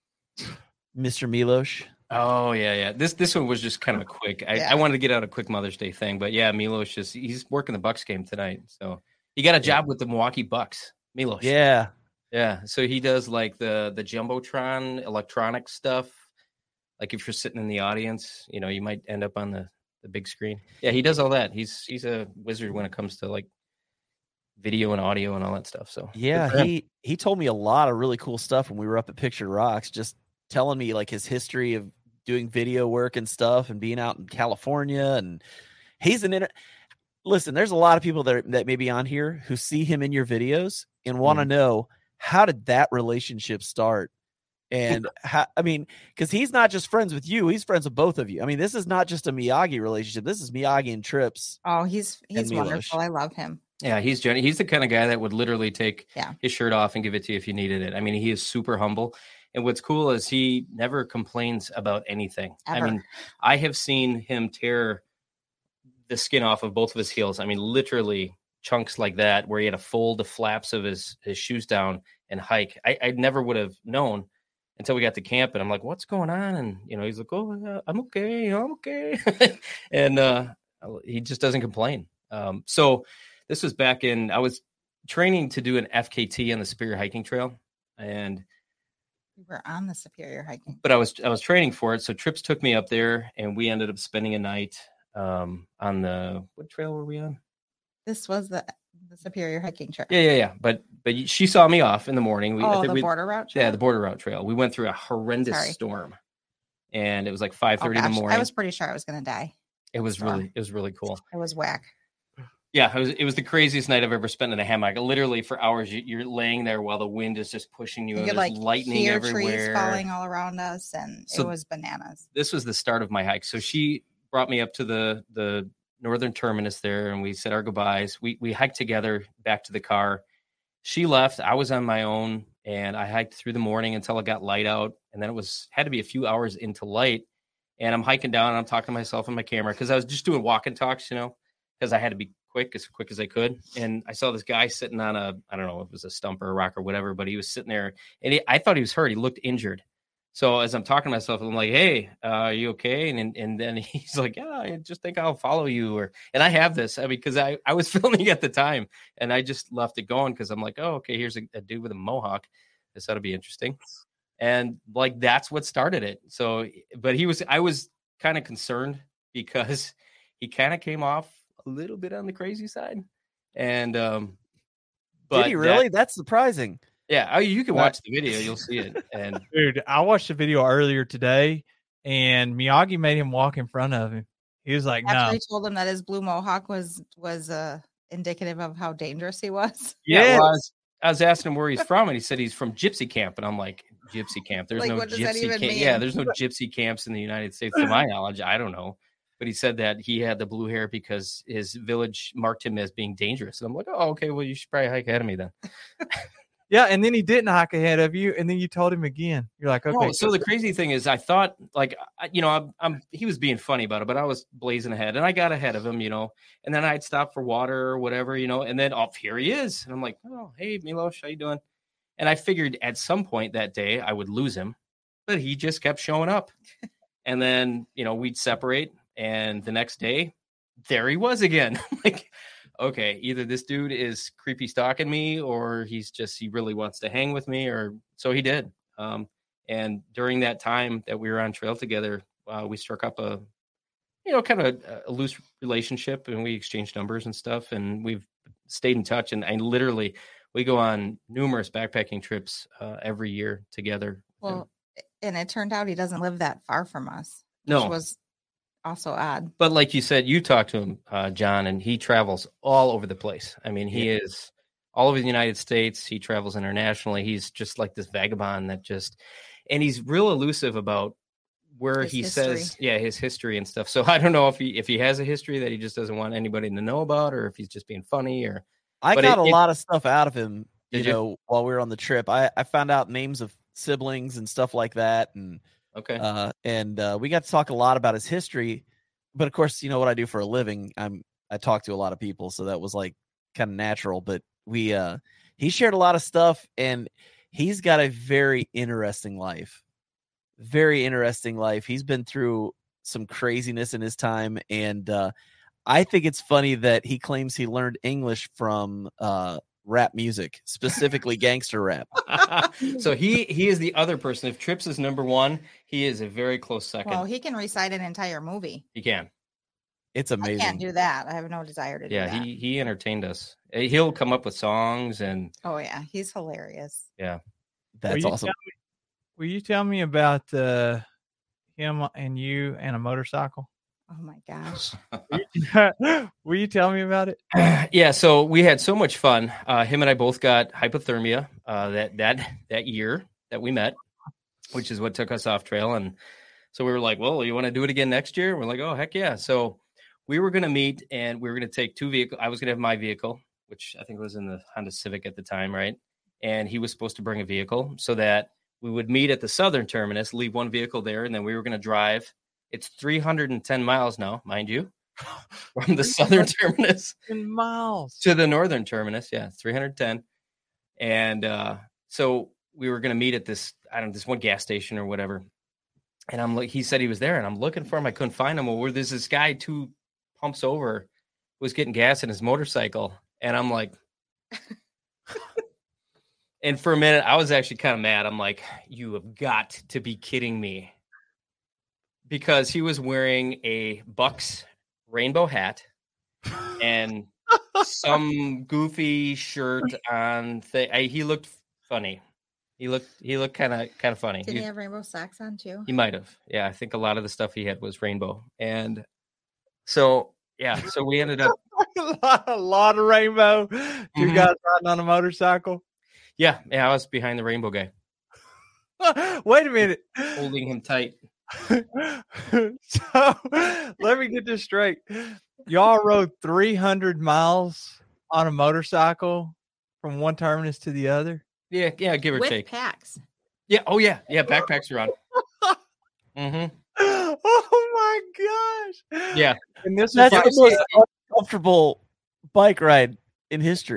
Mr. Milos.
Oh yeah. This one was just kind of a quick. I wanted to get out a quick Mother's Day thing, but yeah, Milos he's working the Bucks game tonight, so he got a job with the Milwaukee Bucks. Milos. Yeah. So he does like the Jumbotron electronic stuff. Like if you're sitting in the audience, you might end up on the big screen. Yeah, he does all that. He's a wizard when it comes to like video and audio and all that stuff. So
yeah, he told me a lot of really cool stuff when we were up at Pictured Rocks, just telling me like his history of doing video work and stuff and being out in California. And he's listen, there's a lot of people that may be on here who see him in your videos and want to know, how did that relationship start? And because he's not just friends with you, he's friends with both of you. I mean, this is not just a Miyagi relationship. This is Miyagi and Trips.
Oh, he's wonderful. I love him.
Yeah, he's the kind of guy that would literally take his shirt off and give it to you if you needed it. I mean, he is super humble. And what's cool is he never complains about anything.
Ever.
I mean, I have seen him tear the skin off of both of his heels. I mean, literally chunks like that, where he had to fold the flaps of his shoes down and hike. I never would have known until we got to camp, and I'm like, what's going on? And, he's like, oh, I'm okay. And he just doesn't complain. So this was back I was training to do an FKT on the Superior Hiking Trail, and
we were on the Superior Hiking.
But I was training for it. So Trips took me up there, and we ended up spending a night on what trail were we on?
This was the Superior Hiking Trail.
Yeah. But she saw me off in the morning.
The Border Route Trail?
Yeah, the Border Route Trail. We went through a horrendous storm, and it was like 5:30 in the morning.
I was pretty sure I was going to die.
It was really cool.
It was whack.
Yeah, it was the craziest night I've ever spent in a hammock. Literally for hours, you're laying there while the wind is just pushing you.
You
could
like
lightning
hear
everywhere,
trees falling all around us, and it was bananas.
This was the start of my hike. So she brought me up to the northern terminus there, and we said our goodbyes. We hiked together back to the car. She left. I was on my own, and I hiked through the morning until it got light out, and then had to be a few hours into light. And I'm hiking down, and I'm talking to myself on my camera because I was just doing walk and talks, because I had to be as quick as I could. And I saw this guy sitting on I don't know if it was a stump or a rock or whatever, but he was sitting there, and I thought he was hurt. He looked injured. So as I'm talking to myself, I'm like, "Hey, are you okay?" And then he's like, "Yeah, I just think I'll follow you." And I have this, because I was filming at the time, and I just left it going because I'm like, "Oh, okay, here's a dude with a mohawk. This ought to be interesting." And like that's what started it. So, but I was kind of concerned because he kind of came off a little bit on the crazy side, and but
did he really? That's surprising.
Yeah, you can watch the video. You'll see it. And
dude, I watched the video earlier today, and Miyagi made him walk in front of him. He was like,
After
"No."
he told him that his blue mohawk was indicative of how dangerous he was.
Yeah, well, I was asking him where he's from, and he said he's from Gypsy Camp, and I'm like, Gypsy Camp? There's
Like,
no
what does that
Gypsy
even
camp.
mean?
Yeah, there's no Gypsy camps in the United States, to my knowledge. I don't know, but he said that he had the blue hair because his village marked him as being dangerous. And I'm like, oh, okay, well, you should probably hike ahead of me then.
Yeah, and then he didn't hike ahead of you, and then you told him again. You're like, okay.
No, so the crazy thing is, I thought, like, he was being funny about it, but I was blazing ahead, and I got ahead of him, and then I'd stop for water or whatever, and then here he is, and I'm like, oh, hey, Milos, how you doing? And I figured at some point that day I would lose him, but he just kept showing up, and then we'd separate, and the next day, there he was again. Like, okay, either this dude is creepy stalking me, or he really wants to hang with me, or so he did. And during that time that we were on trail together, we struck up a kind of a loose relationship, and we exchanged numbers and stuff, and we've stayed in touch. And we go on numerous backpacking trips every year together.
Well, and it turned out he doesn't live that far from us.
No.
Which was also odd.
But like you said, you talked to him, John, and he travels all over the place. I mean, he is all over the United States. He travels internationally. He's just like this vagabond and he's real elusive about where his history and stuff. So I don't know if he has a history that he just doesn't want anybody to know about, or if he's just being funny.
I got a lot of stuff out of him, while we were on the trip. I found out names of siblings and stuff like that, and
okay.
We got to talk a lot about his history, but of course, you know what I do for a living. I talk to a lot of people, so that was like kind of natural. But he shared a lot of stuff, and he's got a very interesting life. Very interesting life. He's been through some craziness in his time, and I think it's funny that he claims he learned English from rap music, specifically gangster rap.
So he is the other person. If Trips is number one, he is a very close second.
Well, he can recite an entire movie.
He can.
It's amazing.
I can't do that. I have no desire to do that.
Yeah, he entertained us. He'll come up with songs and.
Oh yeah, he's hilarious.
Yeah,
that's awesome.
Will you tell me about him and you and a motorcycle?
Oh my gosh.
Will you tell me about it?
Yeah, so we had so much fun. Him and I both got hypothermia that year that we met, which is what took us off trail. And so we were like, well, you want to do it again next year? We're like, oh, heck yeah. So we were going to meet, and we were going to take two vehicles. I was going to have my vehicle, which I think was in the Honda Civic at the time, right? And he was supposed to bring a vehicle so that we would meet at the southern terminus, leave one vehicle there, and then we were going to drive. It's 310 miles now, mind you, from the southern terminus
miles
to the northern terminus. Yeah, 310. And so we were going to meet at this one gas station or whatever. And he said he was there, and I'm looking for him. I couldn't find him. Well, there's this guy 2 pumps over was getting gas in his motorcycle. And I'm like, and for a minute, I was actually kind of mad. I'm like, you have got to be kidding me. Because he was wearing a Bucks rainbow hat and some goofy shirt on. He looked funny. He looked kind of funny.
Did he have rainbow socks on too?
He might have. Yeah, I think a lot of the stuff he had was rainbow. And so we ended up
a lot of rainbow. Two guys riding on a motorcycle.
Yeah, I was behind the rainbow guy.
Wait a minute.
Holding him tight.
So let me get this straight. Y'all rode 300 miles on a motorcycle from one terminus to the other?
Yeah, give or take.
With packs.
Yeah, oh yeah, backpacks are on. Mm-hmm.
Oh my gosh.
Yeah.
And that's the most uncomfortable bike ride in history.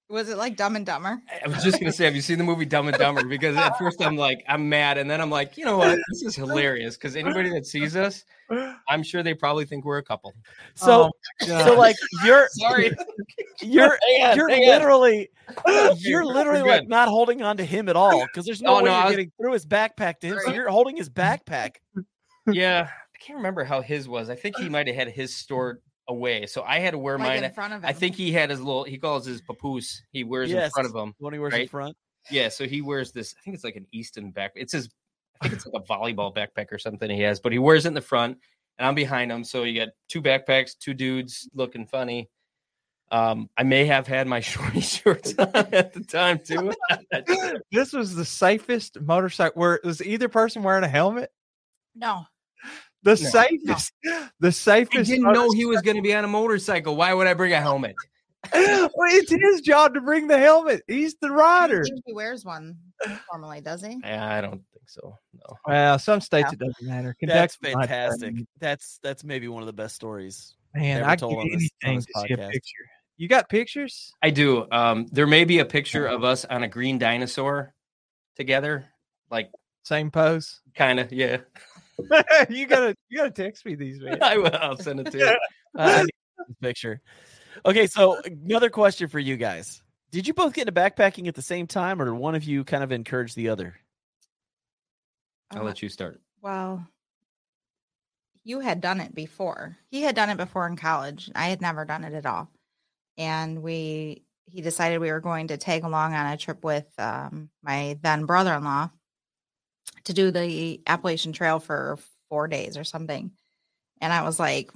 Was it like Dumb and Dumber?
I was just gonna say, have you seen the movie Dumb and Dumber? Because at first I'm like, I'm mad, and then I'm like, you know what? This is hilarious. Because anybody that sees us, I'm sure they probably think we're a couple.
So, like you're
sorry,
you're literally
We're
like
good.
not holding on to him at all because there's no way
I
you're
was-
getting through his backpack to him. So you're holding his backpack.
Yeah, I can't remember how his was. I think he might have had his stored away, so I had to wear
Like
mine.
in front of him.
I think he had his little. He calls his papoose. He wears in front of him.
When he wears in
right?
front.
Yeah, so he wears this. I think it's like an Easton back. It's his. I think it's like a volleyball backpack or something he has, but he wears it in the front, and I'm behind him. So you got two backpacks, two dudes looking funny. I may have had my shorty shorts on at the time too.
This was the safest motorcycle. Where was either person wearing a helmet?
No.
The safest. The
I
safest.
didn't know he was going to be on a motorcycle. Why would I bring a helmet?
Well, it's his job to bring the helmet. He's the
I
rider.
don't think he wears one normally, does he?
I don't think so. No.
Well, some states it doesn't matter.
That's
Kentucky might.
fantastic. That's maybe one of the best stories.
Man,
ever
I
told
give
on this
anything to see a
podcast.
picture. You got pictures?
I do. There may be a picture of us on a green dinosaur together, like
Same pose.
kind of. Yeah,
you gotta text me these, man.
I will. I'll send it to you.
I need this picture. Okay, so another question for you guys: did you both get into backpacking at the same time, or did one of you kind of encourage the other?
I'll let you start.
Well, you had done it before. He had done it before in college. I had never done it at all. And he decided we were going to tag along on a trip with my then brother-in-law to do the Appalachian Trail for 4 days or something. And I was like,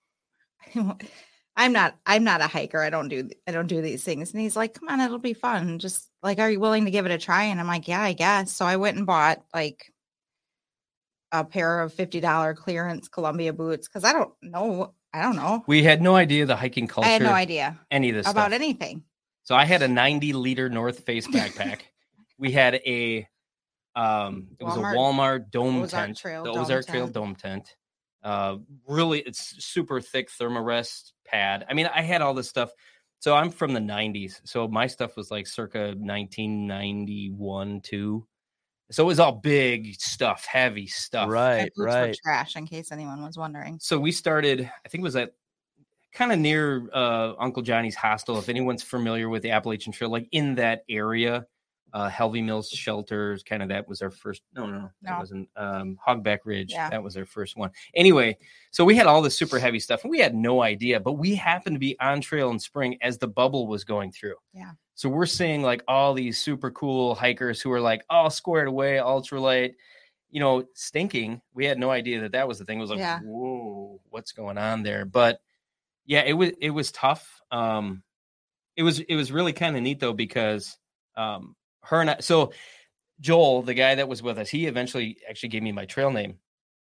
I'm not a hiker. I don't do these things. And he's like, come on, it'll be fun. Just like, are you willing to give it a try? And I'm like, yeah, I guess. So I went and bought like a pair of $50 clearance Columbia boots because I don't know.
We had no idea the hiking culture.
I had no idea
any of this
about
stuff.
anything.
So I had a 90-liter North Face backpack. We had a it was a Walmart dome
Ozark
tent,
Trail
the
dome
Ozark Trail
tent.
dome tent. Really, it's super thick thermarest pad. I mean, I had all this stuff. So I'm from the 90s. So my stuff was like circa 1991, 2. So it was all big stuff, heavy stuff.
My boots were trash, in case anyone was wondering.
So we started, I think it was at kind of near Uncle Johnny's hostel. If anyone's familiar with the Appalachian Trail, like in that area, Helvey Mills Shelters, kind of that was our first. No, that wasn't Hogback Ridge.
Yeah.
That was our first one. Anyway, so we had all this super heavy stuff and we had no idea, but we happened to be on trail in spring as the bubble was going through.
Yeah.
So we're seeing like all these super cool hikers who are like all squared away, ultralight, stinking. We had no idea that was the thing. It was like, whoa, what's going on there? But yeah, it was tough. It was really kind of neat though, because her and I, so Joel, the guy that was with us, he eventually actually gave me my trail name.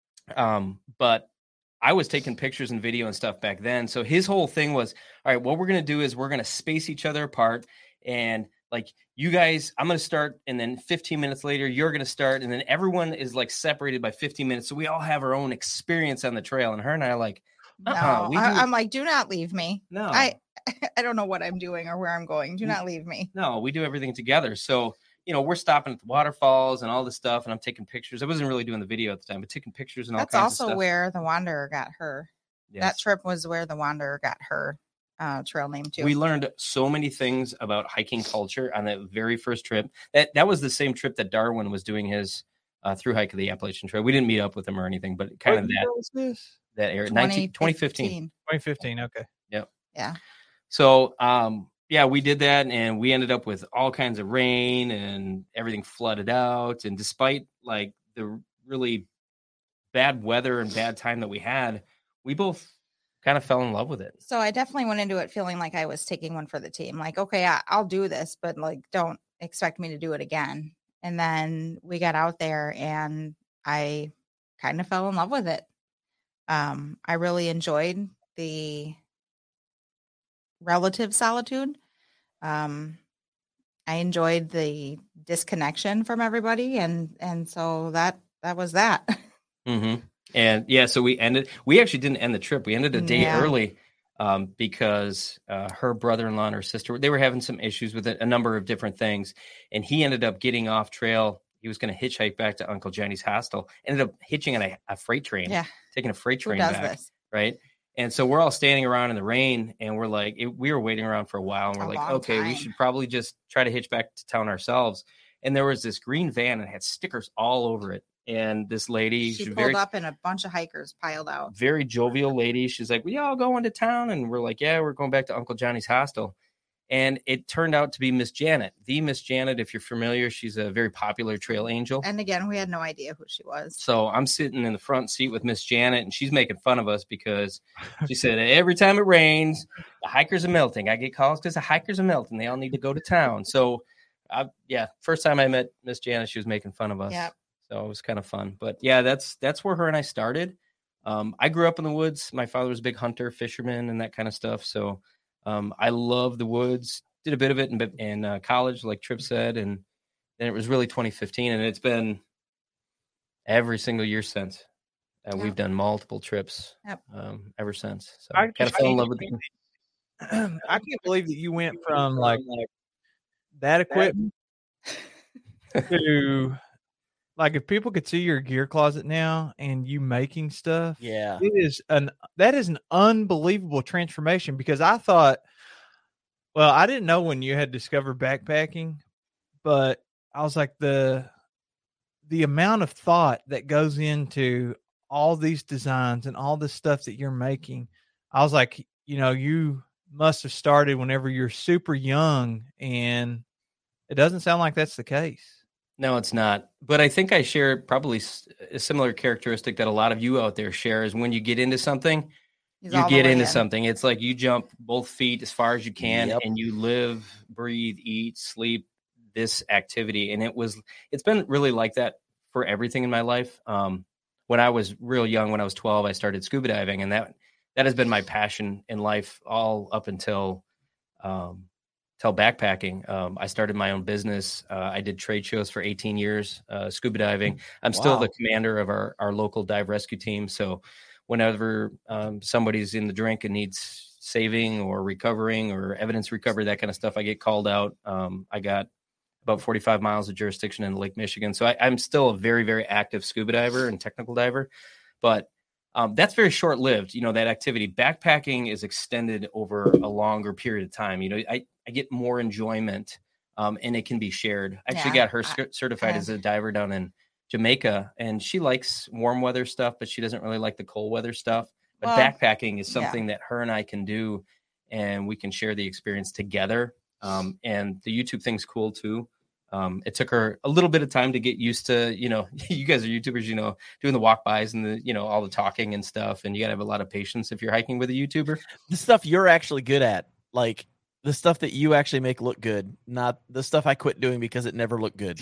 But I was taking pictures and video and stuff back then. So his whole thing was, all right, what we're going to do is we're going to space each other apart. And like you guys, I'm going to start. And then 15 minutes later, you're going to start. And then everyone is like separated by 15 minutes. So we all have our own experience on the trail. And her and I are like,
No, I'm like, do not leave me.
No.
I don't know what I'm doing or where I'm going. Do not leave me.
No, we do everything together. So, we're stopping at the waterfalls and all this stuff. And I'm taking pictures. I wasn't really doing the video at the time, but taking pictures and all
That's
kinds of
also
stuff.
where the Wanderer got her.
Yes.
That trip was where the Wanderer got her trail name too.
We learned so many things about hiking culture on that very first trip. That was the same trip that Darwin was doing his through hike of the Appalachian Trail. We didn't meet up with him or anything, but kind of that area. 2015.
2015. Okay.
Yep.
Yeah.
So, yeah, we did that, and we ended up with all kinds of rain and everything flooded out. And despite like the really bad weather and bad time that we had, we both kind of fell in love with it.
So I definitely went into it feeling like I was taking one for the team. Like, okay, I'll do this, but like, don't expect me to do it again. And then we got out there and I kind of fell in love with it. I really enjoyed the relative solitude. I enjoyed the disconnection from everybody. And so that was that.
Mm-hmm. And yeah, so we actually didn't end the trip. We ended a day early. because her brother-in-law and her sister, they were having some issues with a number of different things. And he ended up getting off trail. He was going to hitchhike back to Uncle Jenny's hostel, ended up hitching on a freight train, taking a freight train back. Right. And so we're all standing around in the rain, and we're like, we were waiting around for a while, and we're like, okay, we should probably just try to hitch back to town ourselves. And there was this green van and had stickers all over it. And this lady,
she pulled up and a bunch of hikers piled out.
Very jovial lady. She's like, we all going to town. And we're like, yeah, we're going back to Uncle Johnny's hostel. And it turned out to be Miss Janet. The Miss Janet, if you're familiar, she's a very popular trail angel.
And again, we had no idea who she was.
So I'm sitting in the front seat with Miss Janet, and she's making fun of us because she said, every time it rains, the hikers are melting. I get calls because the hikers are melting. They all need to go to town. So, first time I met Miss Janet, she was making fun of us.
Yep.
So it was kind of fun. But, yeah, that's where her and I started. I grew up in the woods. My father was a big hunter, fisherman, and that kind of stuff. So I love the woods, did a bit of it in college, like Tripp said, and then it was really 2015, and it's been every single year since. We've done multiple trips ever since. So I kind of fell in love with it.
I can't believe that you went from like that equipment to like if people could see your gear closet now and you making stuff, that is an unbelievable transformation, because I thought, well, I didn't know when you had discovered backpacking, but I was like the amount of thought that goes into all these designs and all this stuff that you're making. I was like, you must have started whenever you're super young, and it doesn't sound like that's the case.
No, it's not. But I think I share probably a similar characteristic that a lot of you out there share is when you get into something, you get into something. It's like you jump both feet as far as you can and you live, breathe, eat, sleep this activity. And it's been really like that for everything in my life. When I was real young, when I was 12, I started scuba diving, and that has been my passion in life all up until backpacking. I started my own business. I did trade shows for 18 years, scuba diving. I'm still the commander of our local dive rescue team. So whenever somebody's in the drink and needs saving or recovering or evidence recovery, that kind of stuff, I get called out. I got about 45 miles of jurisdiction in Lake Michigan. So I'm still a very, very active scuba diver and technical diver, but that's very short-lived, that activity. Backpacking is extended over a longer period of time. I get more enjoyment, and it can be shared. I actually got her certified as a diver down in Jamaica, and she likes warm weather stuff, but she doesn't really like the cold weather stuff. But backpacking is something that her and I can do, and we can share the experience together. And the YouTube thing's cool too. It took her a little bit of time to get used to, you guys are YouTubers, doing the walk bys and the, all the talking and stuff. And you gotta have a lot of patience if you're hiking with a YouTuber.
The stuff you're actually good at, like the stuff that you actually make look good, not the stuff I quit doing because it never looked good.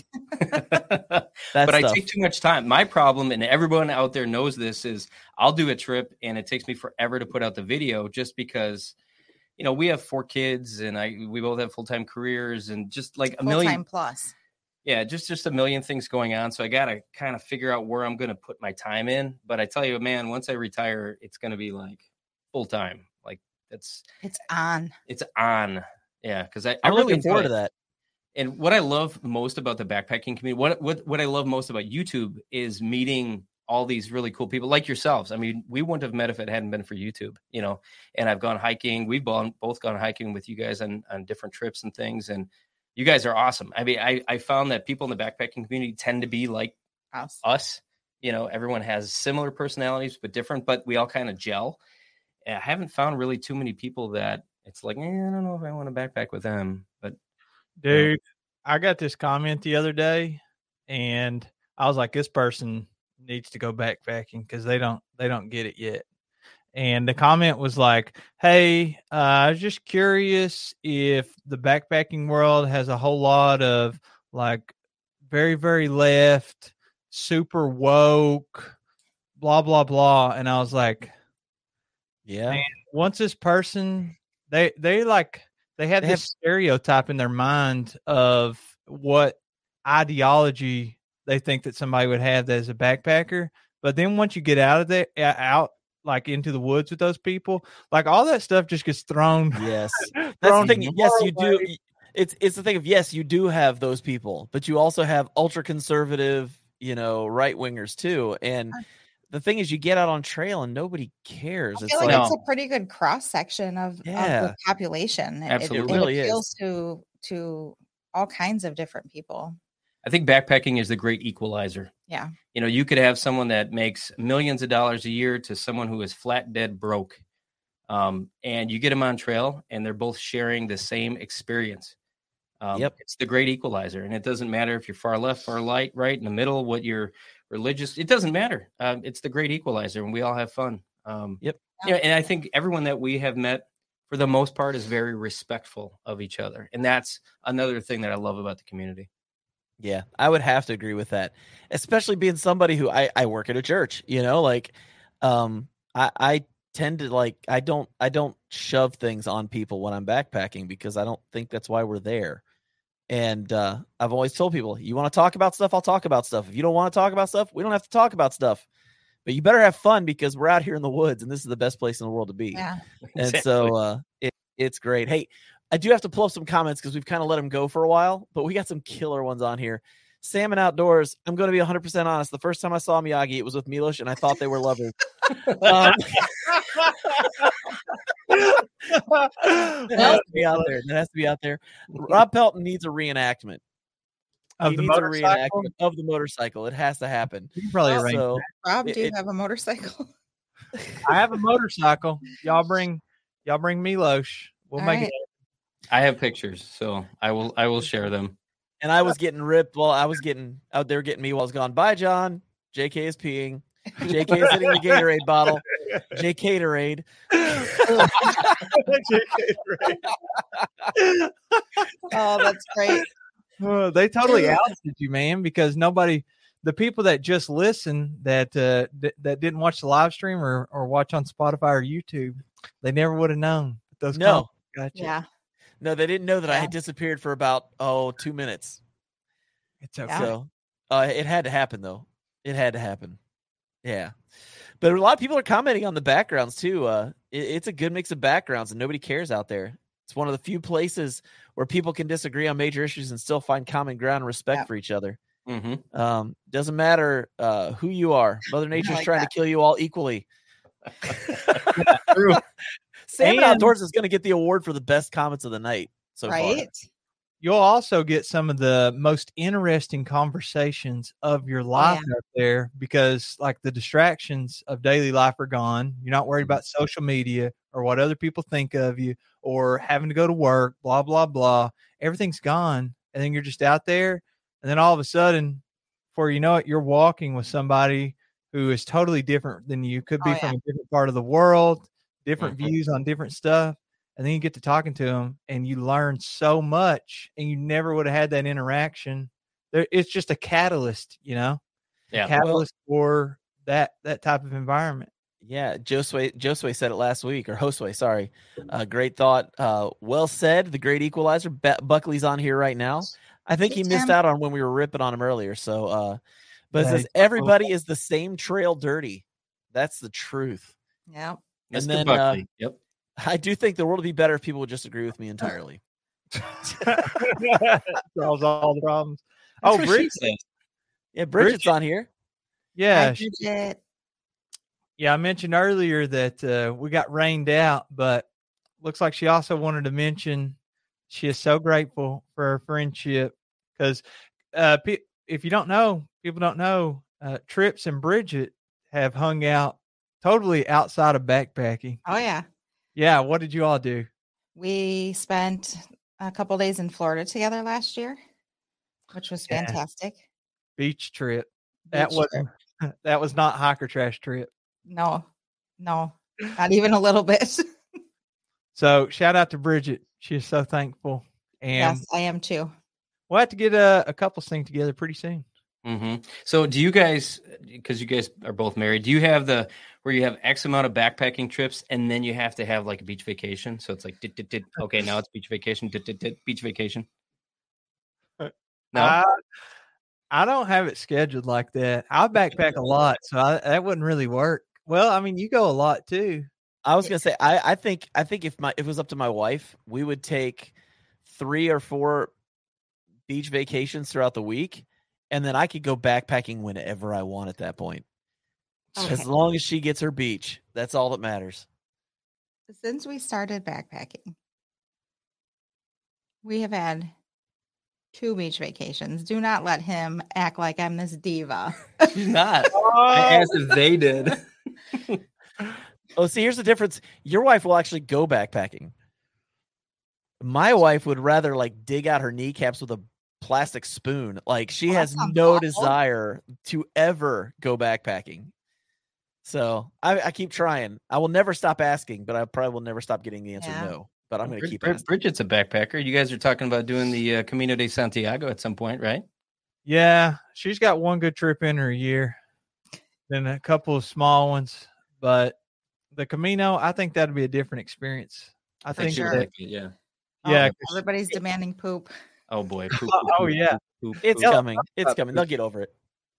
But I take too much time. My problem, and everyone out there knows this, is I'll do a trip and it takes me forever to put out the video just because we have 4 kids and we both have full-time careers and just like a million
full-time plus.
Yeah, just a million things going on. So I got to kind of figure out where I'm going to put my time in. But I tell you, man, once I retire, it's going to be like full-time. Like it's on. Yeah. Cause I'm
really looking forward to that.
And what I love most about the backpacking community, what I love most about YouTube is meeting all these really cool people like yourselves. I mean, we wouldn't have met if it hadn't been for YouTube, and I've gone hiking. We've both gone hiking with you guys on different trips and things. And you guys are awesome. I mean, I found that people in the backpacking community tend to be like us. Everyone has similar personalities, but different, but we all kind of gel. And I haven't found really too many people that it's like, I don't know if I want to backpack with them, but
dude, I got this comment the other day and I was like, this person needs to go backpacking because they don't get it yet. And the comment was like, hey, I was just curious if the backpacking world has a whole lot of like very, very left, super woke, blah, blah, blah. And I was like,
yeah,
man, once this person, they had this stereotype in their mind of what ideology they think that somebody would have that as a backpacker. But then once you get out of there, like into the woods with those people, like all that stuff just gets thrown.
Yes, that's
thrown
the thing. Yes, you do.
away.
It's the thing of yes, you do have those people, but you also have ultra conservative, right wingers too. And the thing is, you get out on trail and nobody cares.
I
It's
feel like
like
it's a pretty good cross section of the population.
Absolutely.
It really
it
is.
appeals to all kinds of different people.
I think backpacking is the great equalizer.
Yeah.
You could have someone that makes millions of dollars a year to someone who is flat dead broke. And you get them on trail and they're both sharing the same experience. It's the great equalizer. And it doesn't matter if you're far left, far right, in the middle, what you're religious, it doesn't matter. It's the great equalizer and we all have fun. And I think everyone that we have met for the most part is very respectful of each other. And that's another thing that I love about the community.
Yeah, I would have to agree with that, especially being somebody who I work at a church, I tend to I don't shove things on people when I'm backpacking because I don't think that's why we're there. And I've always told people, you want to talk about stuff, I'll talk about stuff. If you don't want to talk about stuff, we don't have to talk about stuff. But you better have fun because we're out here in the woods and this is the best place in the world to be.
Yeah.
And so it's great. Hey, I do have to pull up some comments because we've kind of let them go for a while, but we got some killer ones on here. Salmon Outdoors. I'm going to be 100% honest. The first time I saw Miyagi, it was with Milos, and I thought they were lovers. That has to be out there. That has to be out there. Rob Pelton needs a reenactment.
Of
He
the
needs a
motorcycle?
reenactment of the motorcycle. It has to happen.
You can probably arrange
So,
Rob, do you have a motorcycle?
I have a motorcycle. Y'all bring Milos. We'll
All
make
right.
it.
I have pictures, so I will share them.
and I was getting ripped. Well, I was getting out there getting me while I was gone. Bye, John. JK is peeing. JK is hitting the Gatorade bottle. JK-Torade.
Oh, that's great.
They totally ousted you, man, because the people that just listen that didn't watch the live stream or watch on Spotify or YouTube, they never would have known. Those
No.
Gotcha.
Yeah.
No, they didn't know that I had disappeared for about 2 minutes.
It's okay.
So it had to happen, though. It had to happen. Yeah. But a lot of people are commenting on the backgrounds, too. It's a good mix of backgrounds, and nobody cares out there. It's one of the few places where people can disagree on major issues and still find common ground and respect for each other.
Mm-hmm.
Doesn't matter who you are. Mother Nature's trying to kill you all equally.
True.
Salmon
And-
Outdoors is going to get the award for the best comments of the night so far.
You'll also get some of the most interesting conversations of your life out there because, like, the distractions of daily life are gone. You're not worried about social media or what other people think of you or having to go to work, blah, blah, blah. Everything's gone. And then you're just out there. And then all of a sudden, before you know it, you're walking with somebody who is totally different than you. Could be from a different part of the world, different views on different stuff. And then you get to talking to them and you learn so much and you never would have had that interaction. It's just a catalyst,
Yeah.
catalyst for that type of environment.
Yeah. Josue said it last week, or Josue, sorry. Great thought. Well said. The great equalizer. Buckley's on here right now. I think he missed out on when we were ripping on him earlier. So, but it says everybody is the same trail dirty. That's the truth.
Yeah.
And
Mr.
then,
Buckley. Yep.
I do think the world would be better if people would just agree with me entirely.
Solves all the problems.
That's what she
Bridget.
says.
Yeah, Bridget's on here.
Yeah.
Bridget.
Yeah, I mentioned earlier that we got rained out, but looks like she also wanted to mention she is so grateful for her friendship because if you don't know, people don't know, Trips and Bridget have hung out totally outside of backpacking.
Oh, yeah.
Yeah, what did you all do?
We spent a couple days in Florida together last year, which was fantastic.
Beach trip.
Beach
That was not hiker trash trip.
No, not even a little bit.
So shout out to Bridget. She is so thankful. And
Yes, I am too.
we'll have to get a couples thing together pretty soon.
Mm-hmm. So do you guys, because you guys are both married, do you have where you have X amount of backpacking trips and then you have to have like a beach vacation? So it's like, okay, now it's beach vacation, beach vacation. No,
I don't have it scheduled like that. I backpack a lot, so that wouldn't really work. Well, I mean, you go a lot too.
I was gonna say, I think if it was up to my wife, we would take 3 or 4 beach vacations throughout the week, and then I could go backpacking whenever I want at that point.
Okay.
As long as she gets her beach, that's all that matters.
Since we started backpacking, we have had 2 beach vacations. Do not let him act like I'm this diva.
She's not. As if they did.
Oh, see, here's the difference. Your wife will actually go backpacking. My wife would rather like dig out her kneecaps with a plastic spoon. Like she has no desire to ever go backpacking. So I keep trying. I will never stop asking, but I probably will never stop getting the answer no. But I'm going to keep asking.
Bridget's a backpacker. You guys are talking about doing the Camino de Santiago at some point, right?
Yeah, she's got one good trip in her a year, then a couple of small ones. But the Camino, I think that'd be a different experience. I think
sure.
that,
Like it, yeah.
Yeah,
everybody's demanding poop.
Oh boy. Poop,
yeah.
It's coming. It's coming. They'll get over it.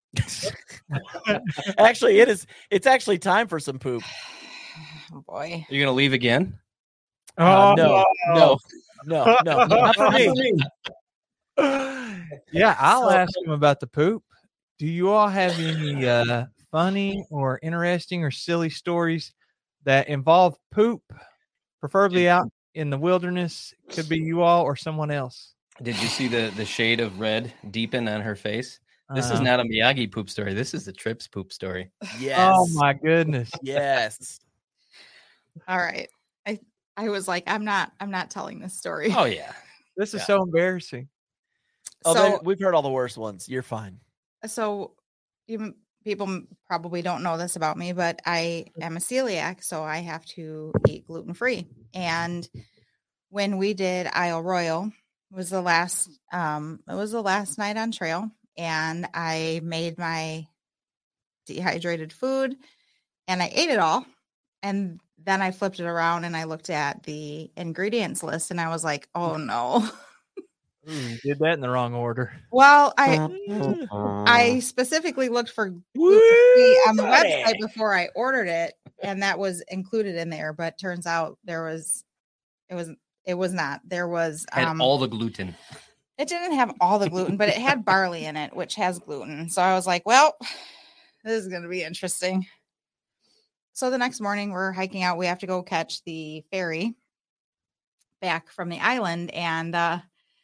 Actually, it's actually time for some poop.
Oh boy.
You're gonna leave again?
No, not for me.
Yeah, I'll ask him about the poop. Do you all have any funny or interesting or silly stories that involve poop, preferably out in the wilderness? Could be you all or someone else.
Did you see the shade of red deepen on her face? This is not a Miyagi poop story. This is the Trips poop story.
Yes.
Oh my goodness.
Yes.
All right. I was like, I'm not telling this story.
Oh yeah.
This is so embarrassing.
Oh, we've heard all the worst ones. You're fine.
So even people probably don't know this about me, but I am a celiac, so I have to eat gluten-free. And when we did Isle Royale, it was the last night on trail, and I made my dehydrated food and I ate it all. And then I flipped it around and I looked at the ingredients list and I was like, oh no.
Did that in the wrong order.
Well, I specifically looked for gluten-free on the website before I ordered it, and that was included in there. But turns out it was not. There was
had all the gluten.
It didn't have all the gluten, but it had barley in it, which has gluten. So I was like, well, this is going to be interesting. So the next morning we're hiking out. We have to go catch the ferry back from the island, and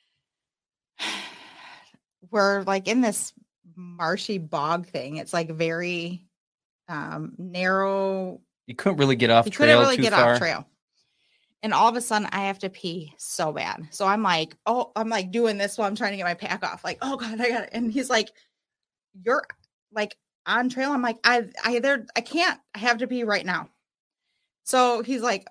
we're like in this marshy bog thing. It's like very narrow.
You couldn't really get off trail.
You couldn't really
too
get
far.
off trail. And all of a sudden I have to pee so bad. So I'm like doing this while I'm trying to get my pack off. Like, oh God, I got it. And he's like, you're like on trail. I'm like, I can't, I have to pee right now. So he's like,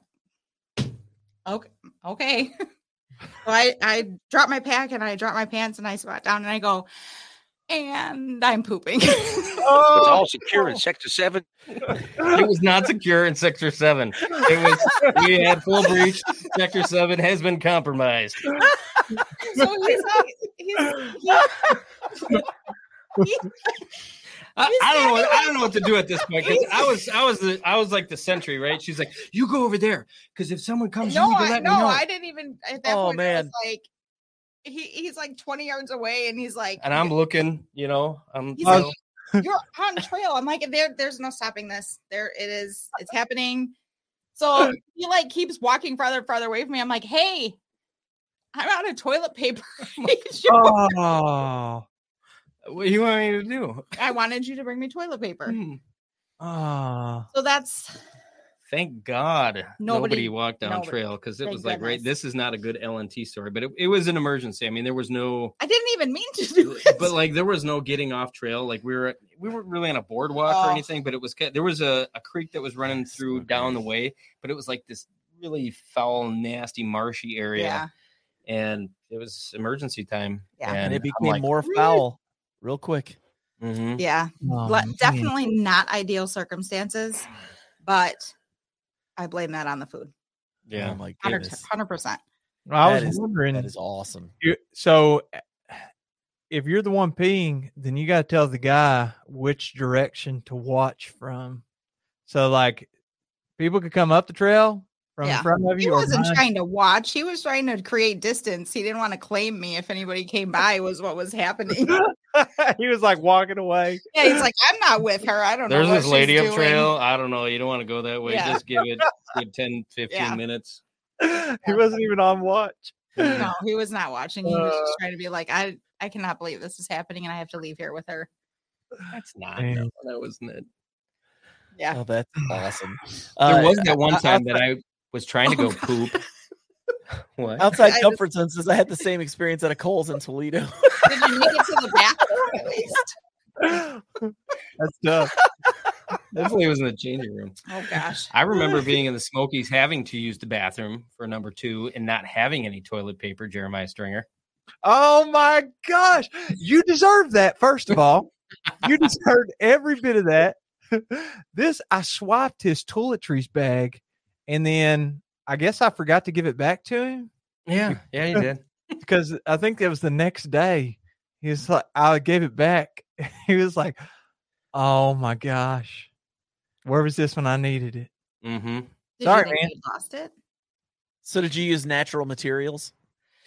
okay. So I drop my pack and I drop my pants and I squat down and I go, and I'm pooping.
It's all secure in Sector 7.
It was not secure in Sector 7. We had full breach. Sector 7 has been compromised.
So
I don't know what to do at this point, because I was like the sentry, right? She's like, you go over there, because if someone comes, you need to let me know.
I didn't even at that point. Man. I was like, he's like 20 yards away, and he's like,
and I'm looking, you're on
trail. I'm like, there's no stopping this. There it is. It's happening. So he like keeps walking farther away from me. I'm like, hey, I'm out of toilet paper.
Oh.
What do you want me to do?
I wanted you to bring me toilet paper.
Oh.
So that's.
Thank God nobody walked down trail, because it was like, right, this is not a good LNT story, but it was an emergency. I mean, there was no.
I didn't even mean to do it.
But like, there was no getting off trail. Like we weren't really on a boardwalk or anything, but there was a creek that was running through down the way, but it was like this really foul, nasty, marshy area.
Yeah.
And it was emergency time.
Yeah.
And it became more foul real quick.
Mm-hmm.
Yeah. Definitely not ideal circumstances, but I blame that on the food.
Yeah.
Oh my goodness.
100%.
I was wondering.
That is awesome.
So if you're the one peeing, then you got to tell the guy which direction to watch from. So like people could come up the trail from in front of you.
He wasn't
behind.
trying to watch. He was trying to create distance. He didn't want to claim me if anybody came by was what was happening.
He was like walking away.
Yeah, he's like, I'm not with her. I don't know
There's
what
this lady
she's
up
doing.
trail. I don't know. You don't want to go that way.
Yeah.
Just give it 10, 15 minutes.
He wasn't even on watch.
No, he was not watching. He was just trying to be like, I cannot believe this is happening and I have to leave here with her.
That's not. No, that wasn't it.
Yeah.
Oh, that's awesome.
There was that one time that I was trying to go poop. What?
Outside comfort zone says I had the same experience at a Kohl's in Toledo.
Did you make it to the bathroom at least?
That's tough.
Definitely was in the changing room.
Oh gosh.
I remember being in the Smokies having to use the bathroom for number 2 and not having any toilet paper, Jeremiah Stringer.
Oh my gosh. You deserve that, first of all. You deserved every bit of that. I swiped his toiletries bag, and then I guess I forgot to give it back to him.
Yeah, you did.
Because I think it was the next day. He was like, I gave it back. He was like, oh my gosh. Where was this when I needed it?
Mm-hmm.
Sorry, man.
You lost it?
So did you use natural materials?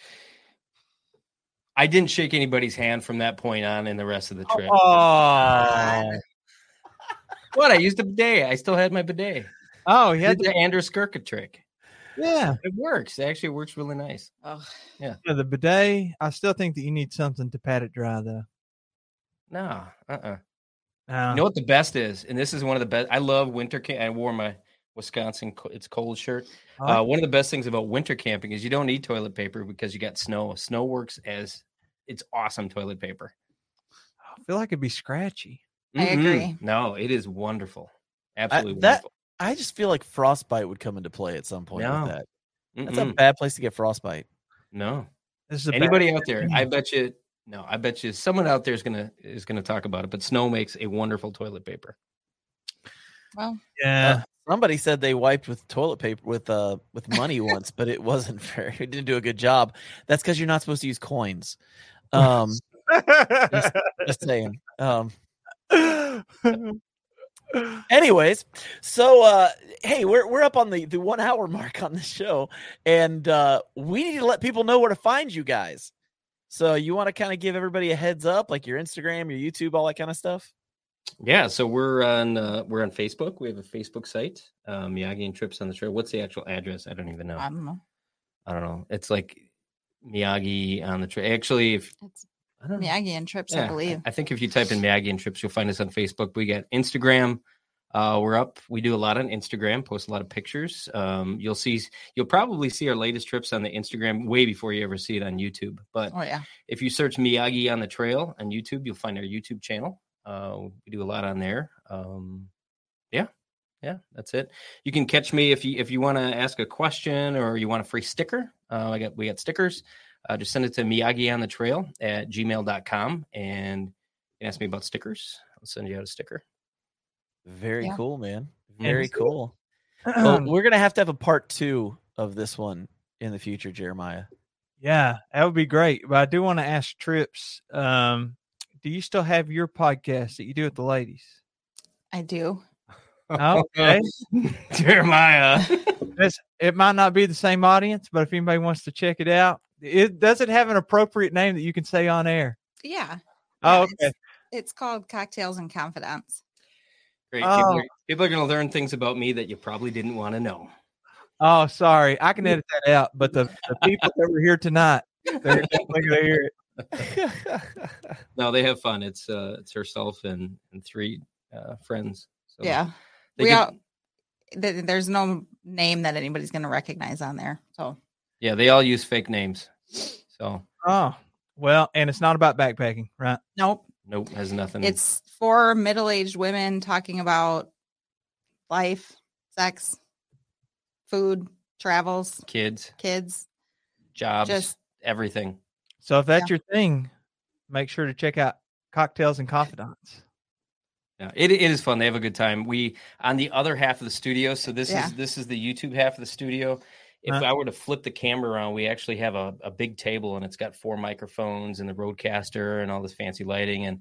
I didn't shake anybody's hand from that point on in the rest of the trip.
Oh.
What? I used a bidet. I still had my bidet.
Oh, he had
the Anders Skirka trick.
Yeah.
It works. It actually works really nice.
Oh.
Yeah.
The bidet, I still think that you need something to pat it dry, though.
No.
No.
You know what the best is? And this is one of the best. I love winter camp. I wore my Wisconsin It's Cold shirt. One of the best things about winter camping is you don't need toilet paper because you got snow. Snow works as it's awesome toilet paper.
I feel like it'd be scratchy.
I agree.
No, it is wonderful. Absolutely
wonderful.
wonderful.
I just feel like frostbite would come into play at some point
No.
with that. That's a bad place to get frostbite.
No.
This is
Anybody out there? I bet you someone out there is gonna talk about it. But snow makes a wonderful toilet paper.
Well,
yeah.
Somebody said they wiped with toilet paper with money once, but it wasn't fair. It didn't do a good job. That's because you're not supposed to use coins. Just saying. Anyways, so hey, we're up on the 1 hour mark on this show, and we need to let people know where to find you guys. So you want to kind of give everybody a heads up, like your Instagram, your YouTube, all that kind of stuff?
Yeah, so we're on Facebook. We have a Facebook site, Miyagi and Trips on the Trail. What's the actual address? I don't even know.
I don't know.
It's like Miyagi on the Trail. Actually,
It's Miyagi and Trips, I believe.
I think if you type in Miyagi and Trips, you'll find us on Facebook. We got Instagram. We're up. We do a lot on Instagram, post a lot of pictures. You'll probably see our latest trips on the Instagram way before you ever see it on YouTube. But if you search Miyagi on the Trail on YouTube, you'll find our YouTube channel. We do a lot on there. Yeah, that's it. You can catch me if you want to ask a question or you want a free sticker. We got stickers. Just send it to miyagionnthetrail@gmail.com and you can ask me about stickers. I'll send you out a sticker.
Very cool, man. Very cool. Well, we're going to have a part 2 of this one in the future, Jeremiah.
Yeah, that would be great. But I do want to ask Trips, do you still have your podcast that you do with the ladies?
I do.
Okay.
Jeremiah.
It might not be the same audience, but if anybody wants to check it out, does it have an appropriate name that you can say on air?
Yeah.
Oh, okay.
It's called Cocktails and Confidants.
Great. People are going to learn things about me that you probably didn't want to know.
Oh, sorry. I can edit that out, but the people that were here tonight, they're definitely going to hear it.
No, they have fun. It's herself and 3 friends. So
yeah. There's no name that anybody's going to recognize on there. So
yeah, they all use fake names. So
well, and it's not about backpacking, right?
Nope,
has nothing.
It's for middle-aged women talking about life, sex, food, travels,
kids,
jobs,
just everything.
So if that's your thing, make sure to check out Cocktails and Confidants.
Yeah, it is fun. They have a good time. We on the other half of the studio. So this is the YouTube half of the studio. If I were to flip the camera around, we actually have a big table and it's got 4 microphones and the Rodecaster and all this fancy lighting. And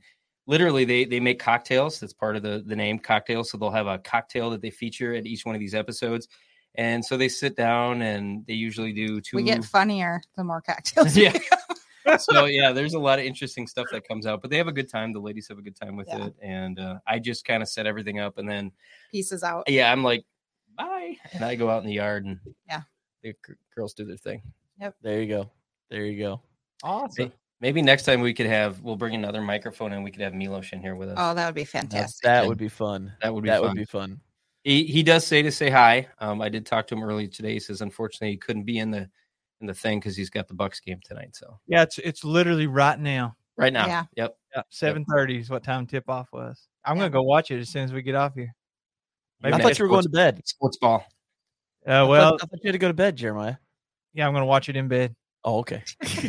literally they make cocktails. That's part of the name, cocktails. So they'll have a cocktail that they feature at each one of these episodes. And so they sit down and they usually do 2.
We get funnier the more cocktails.
Yeah. So yeah, there's a lot of interesting stuff that comes out, but they have a good time. The ladies have a good time with it. And I just kind of set everything up and then
pieces out.
Yeah. I'm like, bye. And I go out in the yard and the girls do their thing.
Yep.
There you go.
Awesome.
Maybe next time we'll bring another microphone and we could have Milos in here with us.
Oh, that would be fantastic.
That would be fun.
That would be
fun.
He does say hi. I did talk to him earlier today. He says, unfortunately, he couldn't be in the thing because he's got the Bucks game tonight. So
yeah, it's literally right now.
Right now.
Yeah.
Yep.
7:30 is what time tip off was. I'm gonna go watch it as soon as we get off here.
I thought you were going to bed.
Sports ball.
Well,
I thought you had to go to bed, Jeremiah.
Yeah, I'm gonna watch it in bed.
Oh, okay.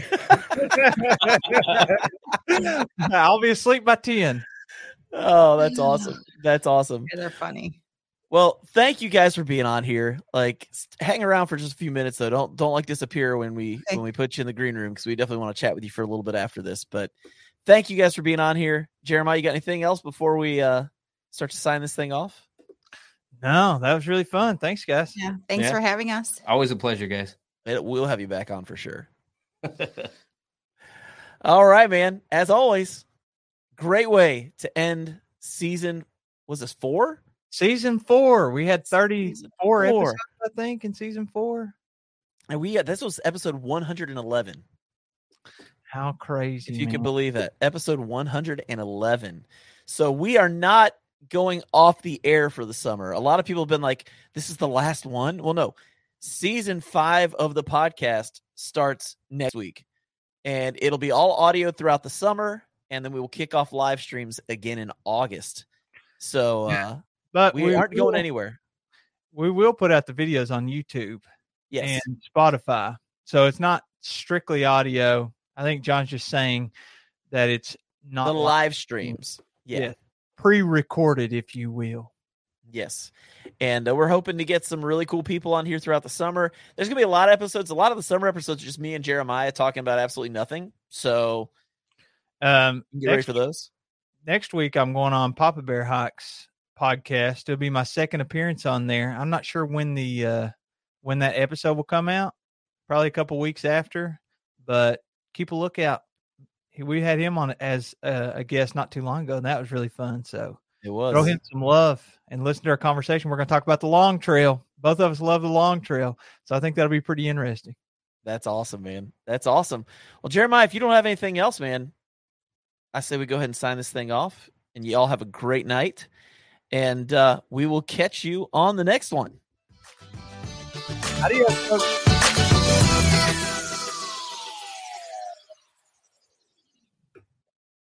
I'll be asleep by 10.
Oh, that's awesome. That's awesome.
Yeah, they're funny.
Well, thank you guys for being on here. Like, hang around for just a few minutes though. Don't like disappear when we put you in the green room, because we definitely want to chat with you for a little bit after this. But thank you guys for being on here. Jeremiah, you got anything else before we start to sign this thing off?
No, that was really fun. Thanks, guys.
Yeah, thanks for having us.
Always a pleasure, guys.
We'll have you back on for sure. All right, man. As always, great way to end season. Was this 4?
Season 4. We had 34 episodes, I think, in season 4.
And this was episode 111.
How crazy.
If you can believe that. Episode 111. So we are not going off the air for the summer. A lot of people have been like, this is the last one. Well, no. Season 5 of the podcast starts next week. And it'll be all audio throughout the summer. And then we will kick off live streams again in August. So
but
we aren't going anywhere.
We will put out the videos on YouTube
and
Spotify. So it's not strictly audio. I think John's just saying that it's not
the live streams. Yeah.
Pre-recorded, if you will.
Yes. And we're hoping to get some really cool people on here throughout the summer. There's going to be a lot of episodes. A lot of the summer episodes are just me and Jeremiah talking about absolutely nothing. So get ready for those.
Next week, I'm going on Papa Bear Hawks podcast. It'll be my second appearance on there. I'm not sure when when that episode will come out. Probably a couple weeks after, but keep a lookout. We had him on as a guest not too long ago, and that was really fun. So
it was.
Throw him some love and listen to our conversation. We're going to talk about the long trail. Both of us love the long trail, so I think that'll be pretty interesting.
That's awesome, man. That's awesome. Well, Jeremiah, if you don't have anything else, man, I say we go ahead and sign this thing off, and you all have a great night, and we will catch you on the next one.
Adios, folks.